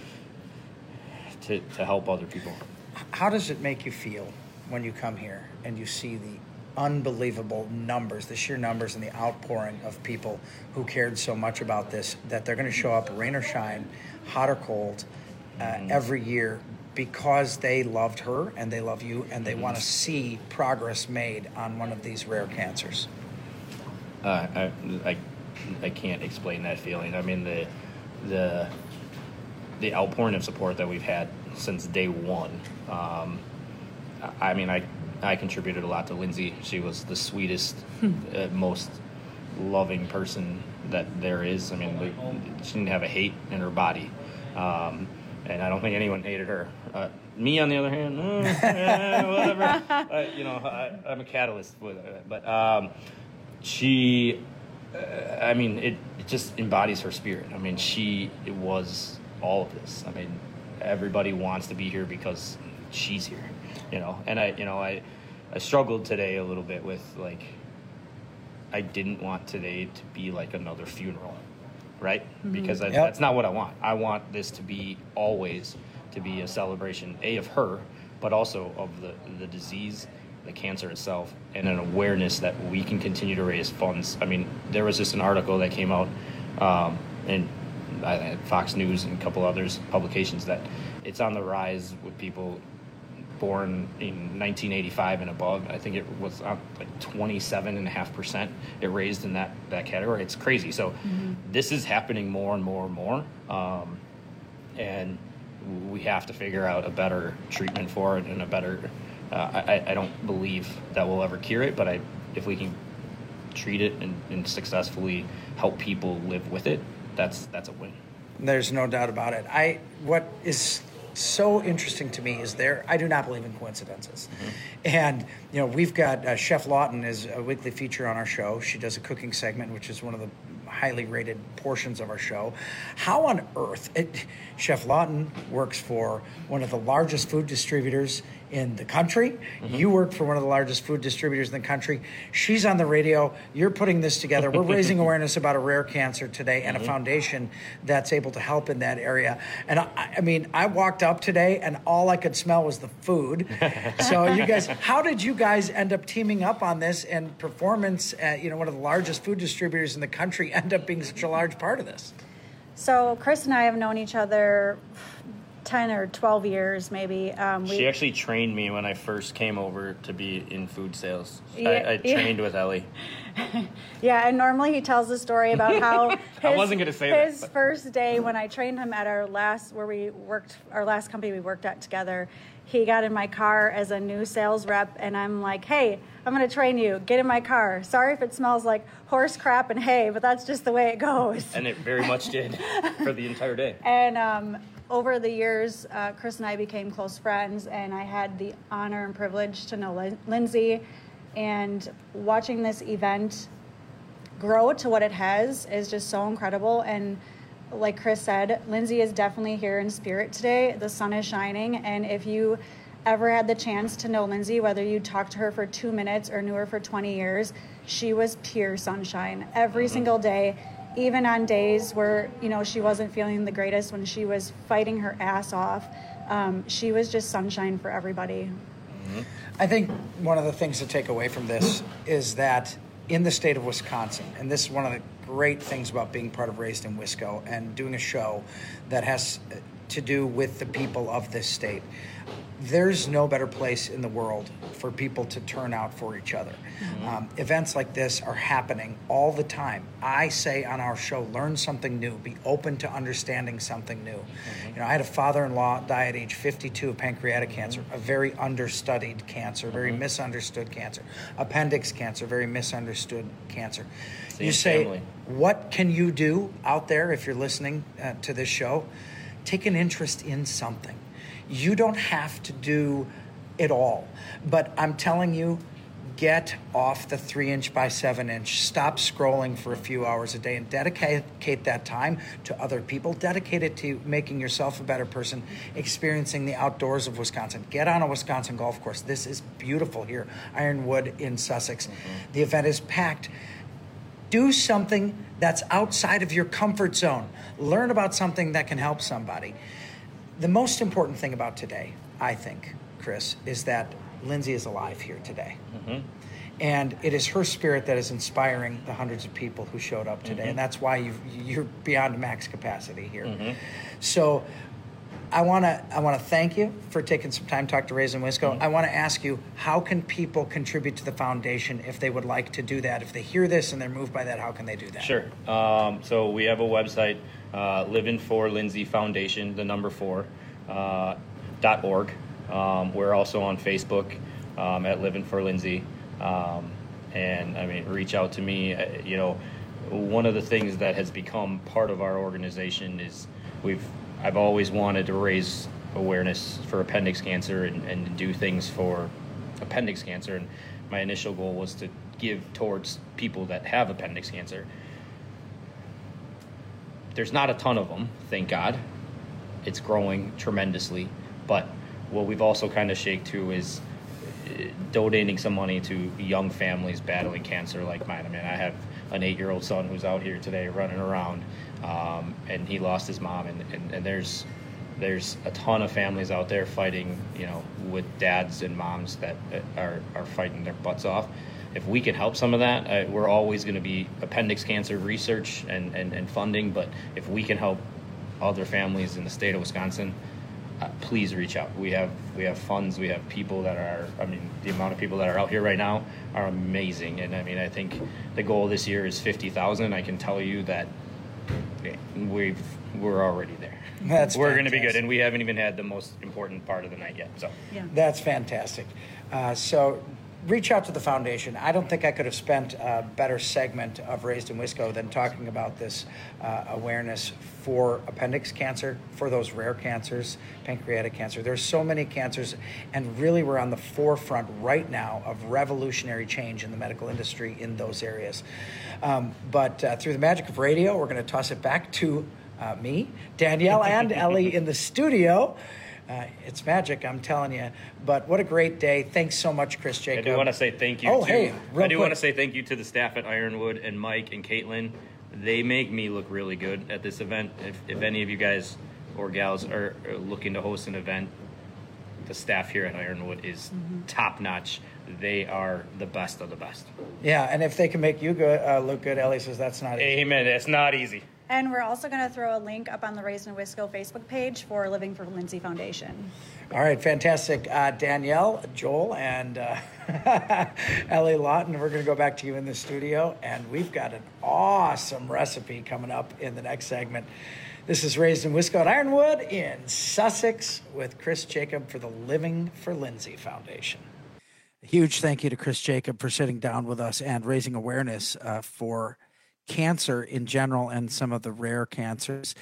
to help other people. How does it make you feel when you come here and you see the unbelievable numbers, the sheer numbers and the outpouring of people who cared so much about this, that they're going to show up rain or shine, hot or cold, every year because they loved her and they love you and they want to see progress made on one of these rare cancers? I can't explain that feeling. I mean, the outpouring of support that we've had since day one. I mean, I contributed a lot to Lindsay. She was the sweetest, most loving person that there is. I mean, she didn't have a hate in her body. And I don't think anyone hated her. Me, on the other hand, whatever. I'm a catalyst with it. But she, I mean, it just embodies her spirit. I mean, it was all of this. I mean, everybody wants to be here because she's here, you know. And I struggled today a little bit with, like, I didn't want today to be like another funeral, right? Mm-hmm. Because that's not what I want. I want this to be always to be a celebration, of her, but also of the disease, the cancer itself, and an awareness that we can continue to raise funds. I mean, there was just an article that came out in Fox News and a couple others publications that it's on the rise with people born in 1985 and above. I think it was like 27.5% it raised in that category. It's crazy. So this is happening more and more and more, and we have to figure out a better treatment for it and a better. I don't believe that we'll ever cure it, but if we can treat it and successfully help people live with it, that's a win. There's no doubt about it. What is so interesting to me is I do not believe in coincidences. And, you know, we've got Chef Lawton is a weekly feature on our show. She does a cooking segment, which is one of the highly rated portions of our show. How on earth, Chef Lawton works for one of the largest food distributors in the country. You work for one of the largest food distributors in the country. She's on the radio. You're putting this together. We're raising awareness about a rare cancer today and a foundation that's able to help in that area. And I mean, I walked up today and all I could smell was the food. So you guys, how did you guys end up teaming up on this, and Performance, one of the largest food distributors in the country, end up being such a large part of this? So Chris and I have known each other 10 or 12 years, maybe. She actually trained me when I first came over to be in food sales. I trained with Ellie. Yeah, and normally he tells the story about how I wasn't going to say his first day when I trained him at our last company we worked at together. He got in my car as a new sales rep, and I'm like, hey, I'm going to train you. Get in my car. Sorry if it smells like horse crap and hay, but that's just the way it goes. And it very much did for the entire day. And over the years, Chris and I became close friends, and I had the honor and privilege to know Lindsay. And watching this event grow to what it has is just so incredible. And like Chris said, Lindsay is definitely here in spirit today. The sun is shining, and if you ever had the chance to know Lindsay, whether you talked to her for 2 minutes or knew her for 20 years, she was pure sunshine every single day. Even on days where, she wasn't feeling the greatest, when she was fighting her ass off, she was just sunshine for everybody. I think one of the things to take away from this is that in the state of Wisconsin, and this is one of the great things about being part of Raised in Wisco and doing a show that has to do with the people of this state, there's no better place in the world for people to turn out for each other. Events like this are happening all the time. I say on our show, learn something new, be open to understanding something new. I had a father-in-law die at age 52 of pancreatic cancer, a very understudied cancer, very misunderstood cancer. Appendix cancer, very misunderstood cancer. You say, what can you do out there if you're listening to this show? Take an interest in something. You don't have to do it all, but I'm telling you, get off the 3-inch by 7-inch. Stop scrolling for a few hours a day and dedicate that time to other people. Dedicate it to making yourself a better person, experiencing the outdoors of Wisconsin. Get on a Wisconsin golf course. This is beautiful here, Ironwood in Sussex. Mm-hmm. The event is packed. Do something that's outside of your comfort zone. Learn about something that can help somebody. The most important thing about today, I think, Chris, is that Lindsay is alive here today. Mm-hmm. And it is her spirit that is inspiring the hundreds of people who showed up today. Mm-hmm. And that's why you're beyond max capacity here. Mm-hmm. So I want to thank you for taking some time to talk to Raised in Wisco. Mm-hmm. I want to ask you, how can people contribute to the foundation if they would like to do that? If they hear this and they're moved by that, how can they do that? Sure. So we have a website, Living for Lindsay Foundation, the number 4, .org. We're also on Facebook at Living for Lindsay. And I mean, reach out to me. You know, one of the things that has become part of our organization is I've always wanted to raise awareness for appendix cancer and do things for appendix cancer. And my initial goal was to give towards people that have appendix cancer. There's not a ton of them, thank God. It's growing tremendously, but what we've also kind of shaked to is donating some money to young families battling cancer like mine. I mean, I have an 8-year-old son who's out here today running around, and he lost his mom. And there's a ton of families out there fighting, you know, with dads and moms that are fighting their butts off. If we can help some of that, we're always going to be appendix cancer research and funding. But if we can help other families in the state of Wisconsin, please reach out. We have funds. We have people that are, I mean, the amount of people that are out here right now are amazing. And I mean, I think the goal this year is 50,000. I can tell you that we're already there. We're going to be good. And we haven't even had the most important part of the night yet. So yeah. That's fantastic. So reach out to the foundation. I don't think I could have spent a better segment of Raised in Wisco than talking about this awareness for appendix cancer, for those rare cancers, pancreatic cancer. There's so many cancers, and really we're on the forefront right now of revolutionary change in the medical industry in those areas. But through the magic of radio, we're going to toss it back to me, Danielle, and Ellie in the studio. It's magic, I'm telling you. But what a great day. Thanks so much, Chris Jacob. I do want to say thank you. Want to say thank you to the staff at Ironwood and Mike and Caitlin. They make me look really good at this event. If any of you guys or gals are looking to host an event, the staff here at Ironwood is top-notch. They are the best of the best. Yeah, and if they can make you look good, Ellie says that's not easy. Amen. It's not easy. And we're also going to throw a link up on the Raised in Wisco Facebook page for Living for Lindsay Foundation. All right, fantastic. Danielle, Joel, and Ellie Lawton, we're going to go back to you in the studio, and we've got an awesome recipe coming up in the next segment. This is Raised in Wisco at Ironwood in Sussex with Chris Jacob for the Living for Lindsay Foundation. A huge thank you to Chris Jacob for sitting down with us and raising awareness for cancer in general and some of the rare cancers.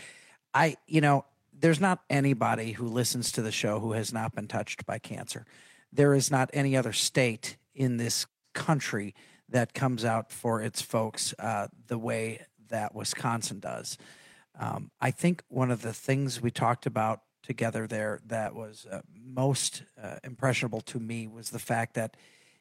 There's not anybody who listens to the show who has not been touched by cancer. There is not any other state in this country that comes out for its folks the way that Wisconsin does. I think one of the things we talked about together there that was most impressionable to me was the fact that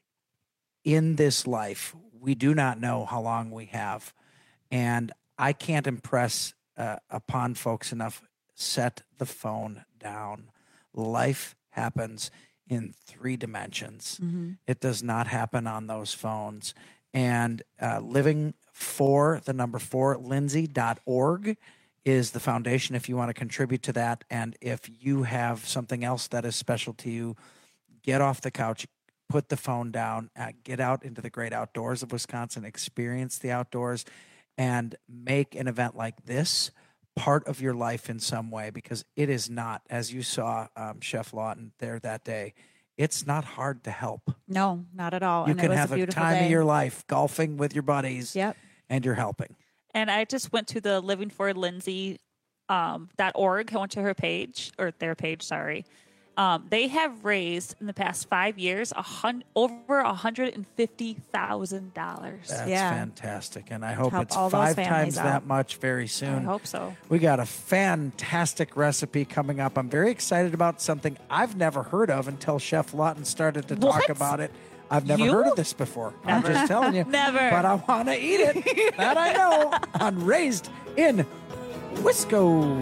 in this life, we do not know how long we have. And I can't impress upon folks enough, set the phone down. Life happens in 3 dimensions. Mm-hmm. It does not happen on those phones. And Living for, the number 4, Lindsay.org is the foundation if you want to contribute to that. And if you have something else that is special to you, get off the couch, put the phone down, get out into the great outdoors of Wisconsin, experience the outdoors, and make an event like this part of your life in some way, because it is not, as you saw Chef Lawton there that day, it's not hard to help. No, not at all. You and can it was have a a time of your life golfing with your buddies, and you're helping. And I just went to the Living for Lindsay .org. I went to her page, or their page, sorry. They have raised in the past 5 years over $150,000. That's fantastic, and I hope it's all those 5 times families that out. much very soon. I hope so. We got a fantastic recipe coming up. I'm very excited about something I've never heard of until Chef Lawton started to talk What? about it. I've never You? heard of this before. I'm just telling you. Never. But I want to eat it. That I know. On Raised in Wisco.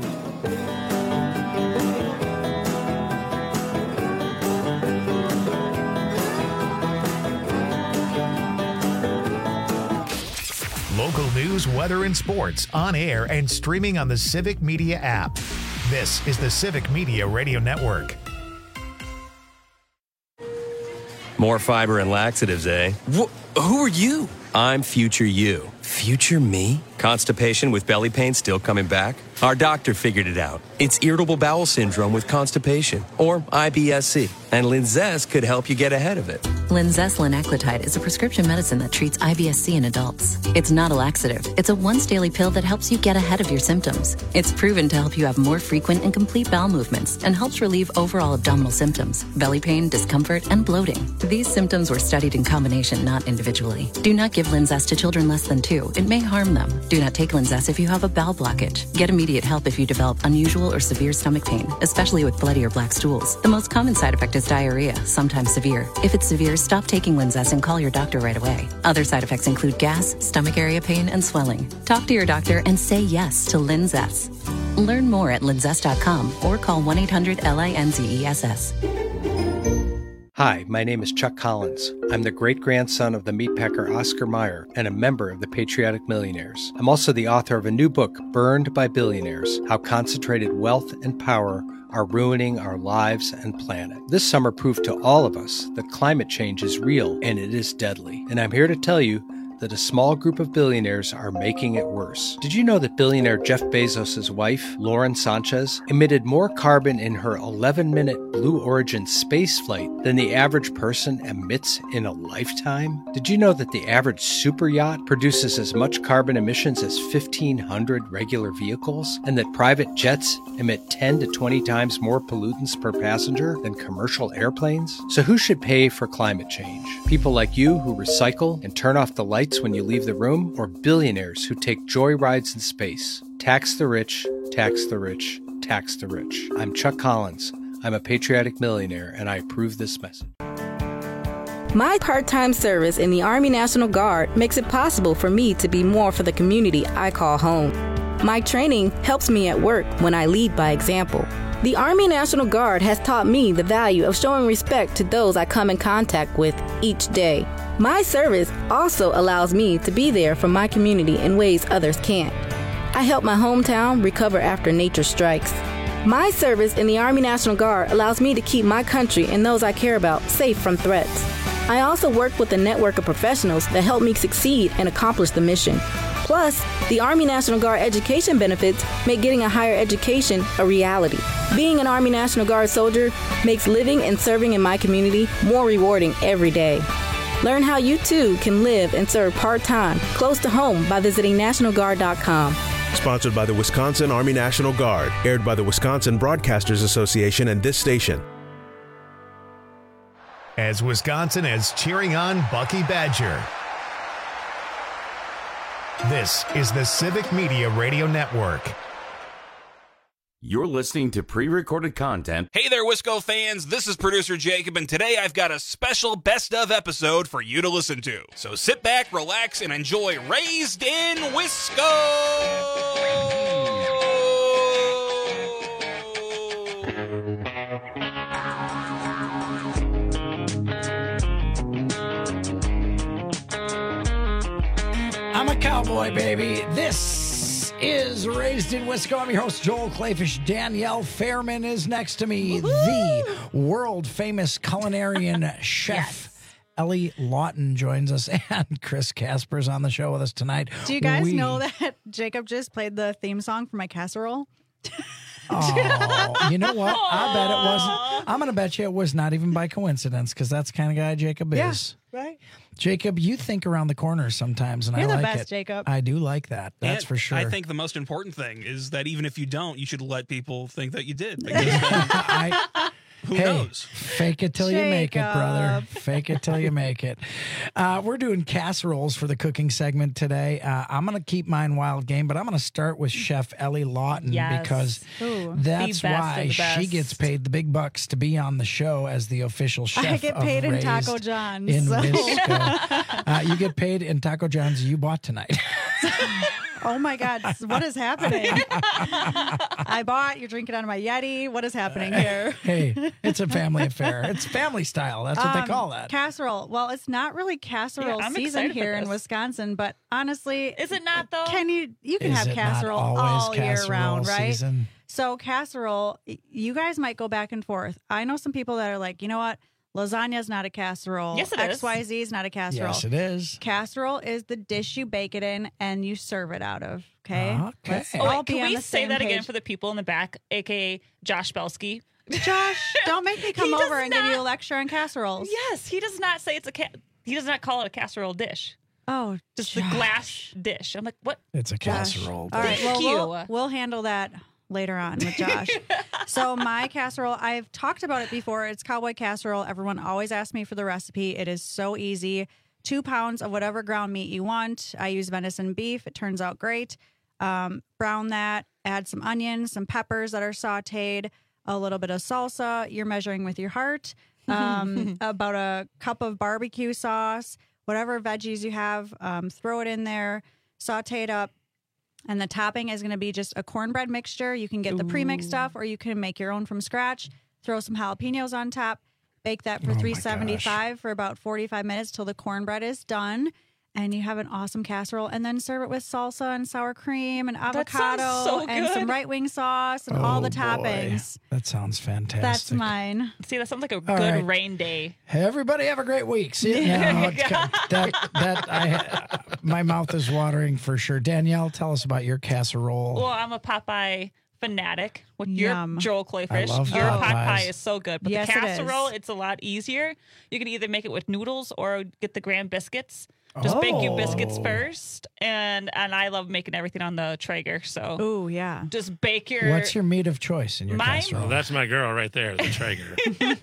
Local news, weather, and sports on air and streaming on the Civic Media app. This is the Civic Media Radio Network. More fiber and laxatives, eh? Who are you? I'm future you. Future me? Constipation with belly pain still coming back? Our doctor figured it out. It's irritable bowel syndrome with constipation, or IBS-C, and Linzess could help you get ahead of it. Linzess linaclotide is a prescription medicine that treats IBS-C in adults. It's not a laxative. It's a once-daily pill that helps you get ahead of your symptoms. It's proven to help you have more frequent and complete bowel movements and helps relieve overall abdominal symptoms, belly pain, discomfort, and bloating. These symptoms were studied in combination, not individually. Do not give Linzess to children less than 2. It may harm them. Do not take Linzess if you have a bowel blockage. Get immediate help if you develop unusual or severe stomach pain, especially with bloody or black stools. The most common side effect is diarrhea, sometimes severe. If it's severe, stop taking Linzess and call your doctor right away. Other side effects include gas, stomach area pain, and swelling. Talk to your doctor and say yes to Linzess. Learn more at linzess.com or call 1-800-LINZESS. Hi, my name is Chuck Collins. I'm the great-grandson of the meatpacker Oscar Mayer and a member of the Patriotic Millionaires. I'm also the author of a new book, Burned by Billionaires: How Concentrated Wealth and Power are ruining our lives and planet. This summer proved to all of us that climate change is real and it is deadly. And I'm here to tell you that a small group of billionaires are making it worse. Did you know that billionaire Jeff Bezos' wife, Lauren Sanchez, emitted more carbon in her 11-minute Blue Origin space flight than the average person emits in a lifetime? Did you know that the average super yacht produces as much carbon emissions as 1,500 regular vehicles, and that private jets emit 10 to 20 times more pollutants per passenger than commercial airplanes? So who should pay for climate change? People like you who recycle and turn off the lights when you leave the room, or billionaires who take joy rides in space? Tax the rich, tax the rich, tax the rich. I'm Chuck Collins. I'm a patriotic millionaire, and I approve this message. My part-time service in the Army National Guard makes it possible for me to be more for the community I call home. My training helps me at work when I lead by example. The Army National Guard has taught me the value of showing respect to those I come in contact with each day. My service also allows me to be there for my community in ways others can't. I help my hometown recover after nature strikes. My service in the Army National Guard allows me to keep my country and those I care about safe from threats. I also work with a network of professionals that help me succeed and accomplish the mission. Plus, the Army National Guard education benefits make getting a higher education a reality. Being an Army National Guard soldier makes living and serving in my community more rewarding every day. Learn how you too can live and serve part-time close to home by visiting NationalGuard.com. Sponsored by the Wisconsin Army National Guard. Aired by the Wisconsin Broadcasters Association and this station. As Wisconsin is cheering on Bucky Badger. This is the Civic Media Radio Network. You're listening to pre-recorded content. Hey there, Wisco fans. This is producer Jacob, and today I've got a special best of episode for you to listen to. So sit back, relax, and enjoy Raised in Wisco. I'm a cowboy, baby. This is Raised in Wisco. I'm your host, Joel Clayfish. Danielle Fairman is next to me. Woo-hoo! The world-famous culinarian chef. Yes. Ellie Lawton joins us, and Chris Casper's on the show with us tonight. Do you guys know that Jacob just played the theme song for my casserole? Oh, you know what? I bet it wasn't. I'm going to bet you it was not even by coincidence, because that's the kind of guy Jacob is. Right. Jacob, you think around the corners sometimes, and You're I like the best, it. Jacob. I do like that. That's for sure. I think the most important thing is that even if you don't, you should let people think that you did. Because Who knows? Fake it till you make it, brother. Fake it till you make it. We're doing casseroles for the cooking segment today. I'm going to keep mine wild game, but I'm going to start with Chef Ellie Lawton because that's why she gets paid the big bucks to be on the show as the official chef. I get paid in Raised Taco John's. in Wisco. You get paid in Taco John's you bought tonight. Oh my God, what is happening? I bought, you're drinking out of my Yeti. What is happening here? Hey, it's a family affair. It's family style. That's what they call that. Casserole. Well, it's not really casserole I'm season excited for here in this. Wisconsin, but honestly, Is it not though? can you can Is have it not casserole always all year casserole round, right? season? So casserole, you guys might go back and forth. I know some people that are like, you know what? Lasagna is not a casserole. Yes, it is. XYZ is not a casserole. Yes, it is. Casserole is the dish you bake it in and you serve it out of. Okay. Let's Okay. all be Can on we the say same that again page. for the people in the back, aka Josh Belsky? Josh, don't make me come He does over and give not- you a lecture on casseroles. Yes, he does not say it's he does not call it a casserole dish. Oh, Just the glass dish. I'm like, what? It's a casserole. All right, Thank well, you. we'll handle that later on with Josh. So my casserole, I've talked about it before. It's cowboy casserole. Everyone always asks me for the recipe. It is so easy. 2 pounds of whatever ground meat you want. I use venison beef. It turns out great. Brown that. Add some onions, some peppers that are sautéed, a little bit of salsa. You're measuring with your heart. About a cup of barbecue sauce. Whatever veggies you have, throw it in there. Saute it up. And the topping is going to be just a cornbread mixture. You can get the pre-mixed stuff or you can make your own from scratch. Throw some jalapenos on top. Bake that for $375 for about 45 minutes till the cornbread is done. And you have an awesome casserole. And then serve it with salsa and sour cream and avocado so and some good. right wing sauce and all the toppings. That sounds fantastic. That's mine. See, that sounds like a good right. rain day. Hey, everybody have a great week. See you now. My mouth is watering for sure. Danielle, tell us about your casserole. Well, I'm a Popeye fanatic with Yum. your Joel I Clayfish. love Your pot Popeyes. pie is so good. But Yes, the it is. casserole, it's a lot easier. You can either make it with noodles or get the graham biscuits. Just bake your biscuits first. And I love making everything on the Traeger. So Oh, yeah. just bake your What's your meat of choice in your Mine? casserole? Well, that's my girl right there, the Traeger.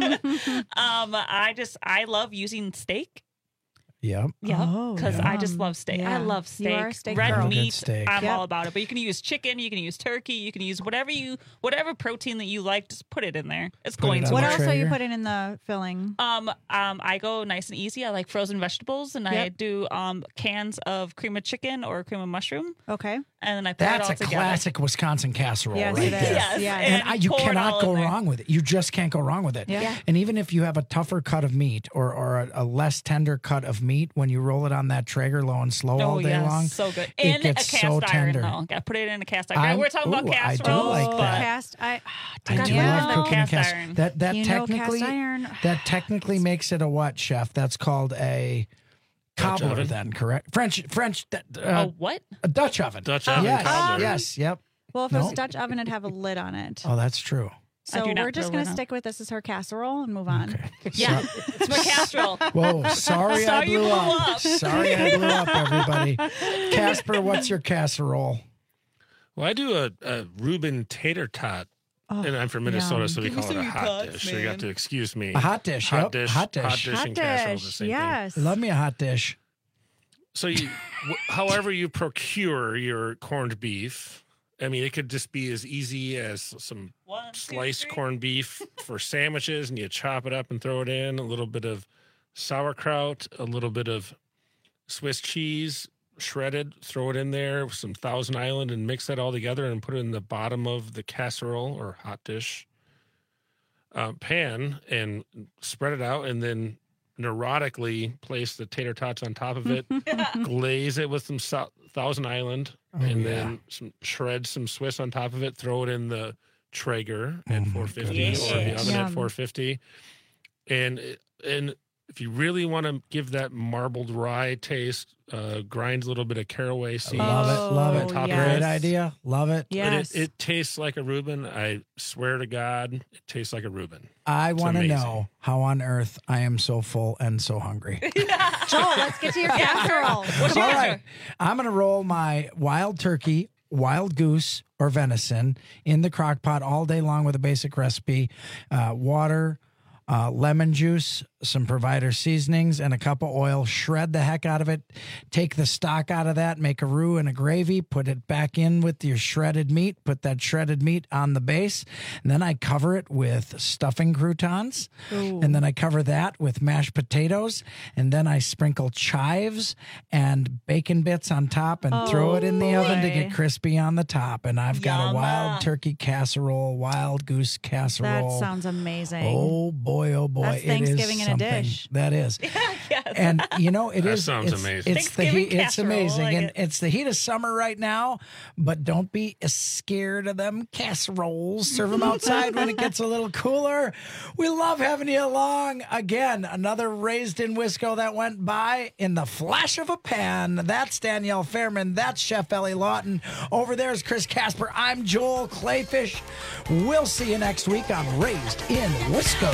I love using steak. Yep. Oh, Because I just love steak. Yeah. I love steak. You are a steak Red girl. Good meat. steak. I'm Yep. all about it. But you can use chicken. You can use turkey. You can use whatever protein that you like. Just put it in there. It's Put going it to on What the work. else are you Traeger? putting in the filling? I go nice and easy. I like frozen vegetables, and I Yep. do cans of cream of chicken or cream of mushroom, Okay. and then I put That's it all a together. classic Wisconsin casserole Yes, right it is. there. Yes, Yeah. And you pour it cannot all go in there. wrong with it. You just can't go wrong with it. Yeah. And even if you have a tougher cut of meat or a less tender cut of meat, when you roll it on that Traeger low and slow all day long, so good. it In a gets cast so iron, tender. though. Got to put it in a cast iron. We're talking about I do casseroles, like but that. Cast. I do Danielle. love cooking in Cast cast. iron. That You know technically cast iron. that technically makes it a what, chef? That's called a cobbler, oven. then, correct? French. what? A Dutch oven. Dutch oven Yes. cobbler. Yes. Yep. Well, if it was No. Dutch oven, it'd have a lid on it. Oh, that's true. I So do not we're just put a going lid to on. stick with this as her casserole and move on. Yeah, it's my casserole. Whoa, sorry I Sorry you blew blew up. up. Sorry I blew up, everybody. Casper, what's your casserole? Well, I do a Reuben tater tot. And I'm from Minnesota, yum. so we Give me call it some a of your hot tots, dish. So you man. have to excuse me. A hot dish, Hot yep. dish. Hot dish. Hot dish Hot and casserole is the dish. same thing. Yes. Love me a hot dish. So you, however you procure your corned beef, I mean, it could just be as easy as some sliced corned beef for sandwiches, and you chop it up and throw it in, a little bit of sauerkraut, a little bit of Swiss cheese, shredded, throw it in there, with some Thousand Island, and mix that all together and put it in the bottom of the casserole or hot dish pan and spread it out, and then neurotically place the tater tots on top of it, glaze it with some Thousand Island, and then shred some Swiss on top of it, throw it in the Traeger at 450 or the oven at 450. And if you really want to give that marbled rye taste, grind a little bit of caraway seeds. Love it. on top of Great it. idea. Love it. Yes. But it tastes like a Reuben. I swear to God, it tastes like a Reuben. I It's want to amazing. know how on earth I am so full and so hungry. Joel, let's get to your casserole. What's your All answer? right. I'm going to roll my wild turkey wild goose or venison in the crock pot all day long with a basic recipe, water, lemon juice, some Provider seasonings, and a cup of oil. Shred the heck out of it. Take the stock out of that, make a roux and a gravy, put it back in with your shredded meat, put that shredded meat on the base, and then I cover it with stuffing croutons, and then I cover that with mashed potatoes, and then I sprinkle chives and bacon bits on top and throw it in the oven to get crispy on the top. And I've got a wild turkey casserole, wild goose casserole. That sounds amazing. Oh boy, oh boy. That's Thanksgiving in a dish. That is. Yes. And you know, it is. Sounds amazing. It's the heat. It's amazing. Like and it's the heat of summer right now, but don't be scared of them casseroles. Serve them outside when it gets a little cooler. We love having you along. Again, another Raised in Wisco that went by in the flash of a pan. That's Danielle Fairman. That's Chef Ellie Lawton. Over there is Chris Casper. I'm Joel Clayfish. We'll see you next week on Raised in Wisco.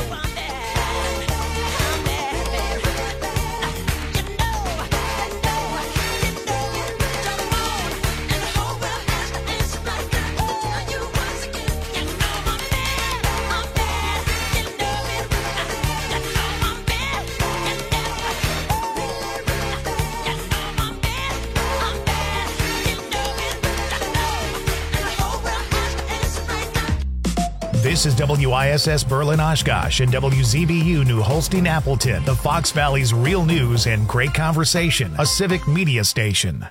This is WISS Berlin Oshkosh and WZBU New Holstein Appleton, the Fox Valley's real news and great conversation, a civic media station.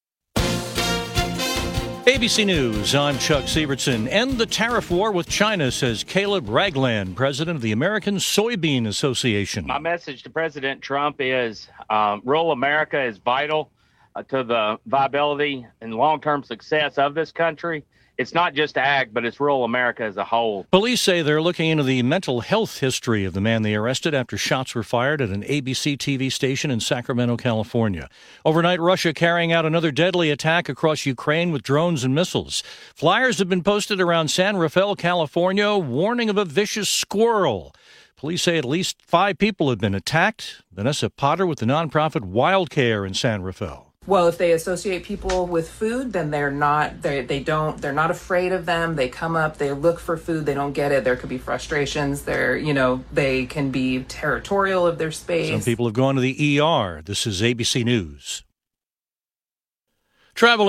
ABC News, I'm Chuck Sievertson. End the tariff war with China, says Caleb Ragland, president of the American Soybean Association. My message to President Trump is rural America is vital to the viability and long-term success of this country. It's not just ag, but it's rural America as a whole. Police say they're looking into the mental health history of the man they arrested after shots were fired at an ABC TV station in Sacramento, California. Overnight, Russia carrying out another deadly attack across Ukraine with drones and missiles. Flyers have been posted around San Rafael, California, warning of a vicious squirrel. Police say at least 5 people have been attacked. Vanessa Potter with the nonprofit Wild Care in San Rafael. Well, if they associate people with food, then they're not afraid of them. They come up, they look for food, they don't get it. There could be frustrations. They can be territorial of their space. Some people have gone to the ER. This is ABC News. Travel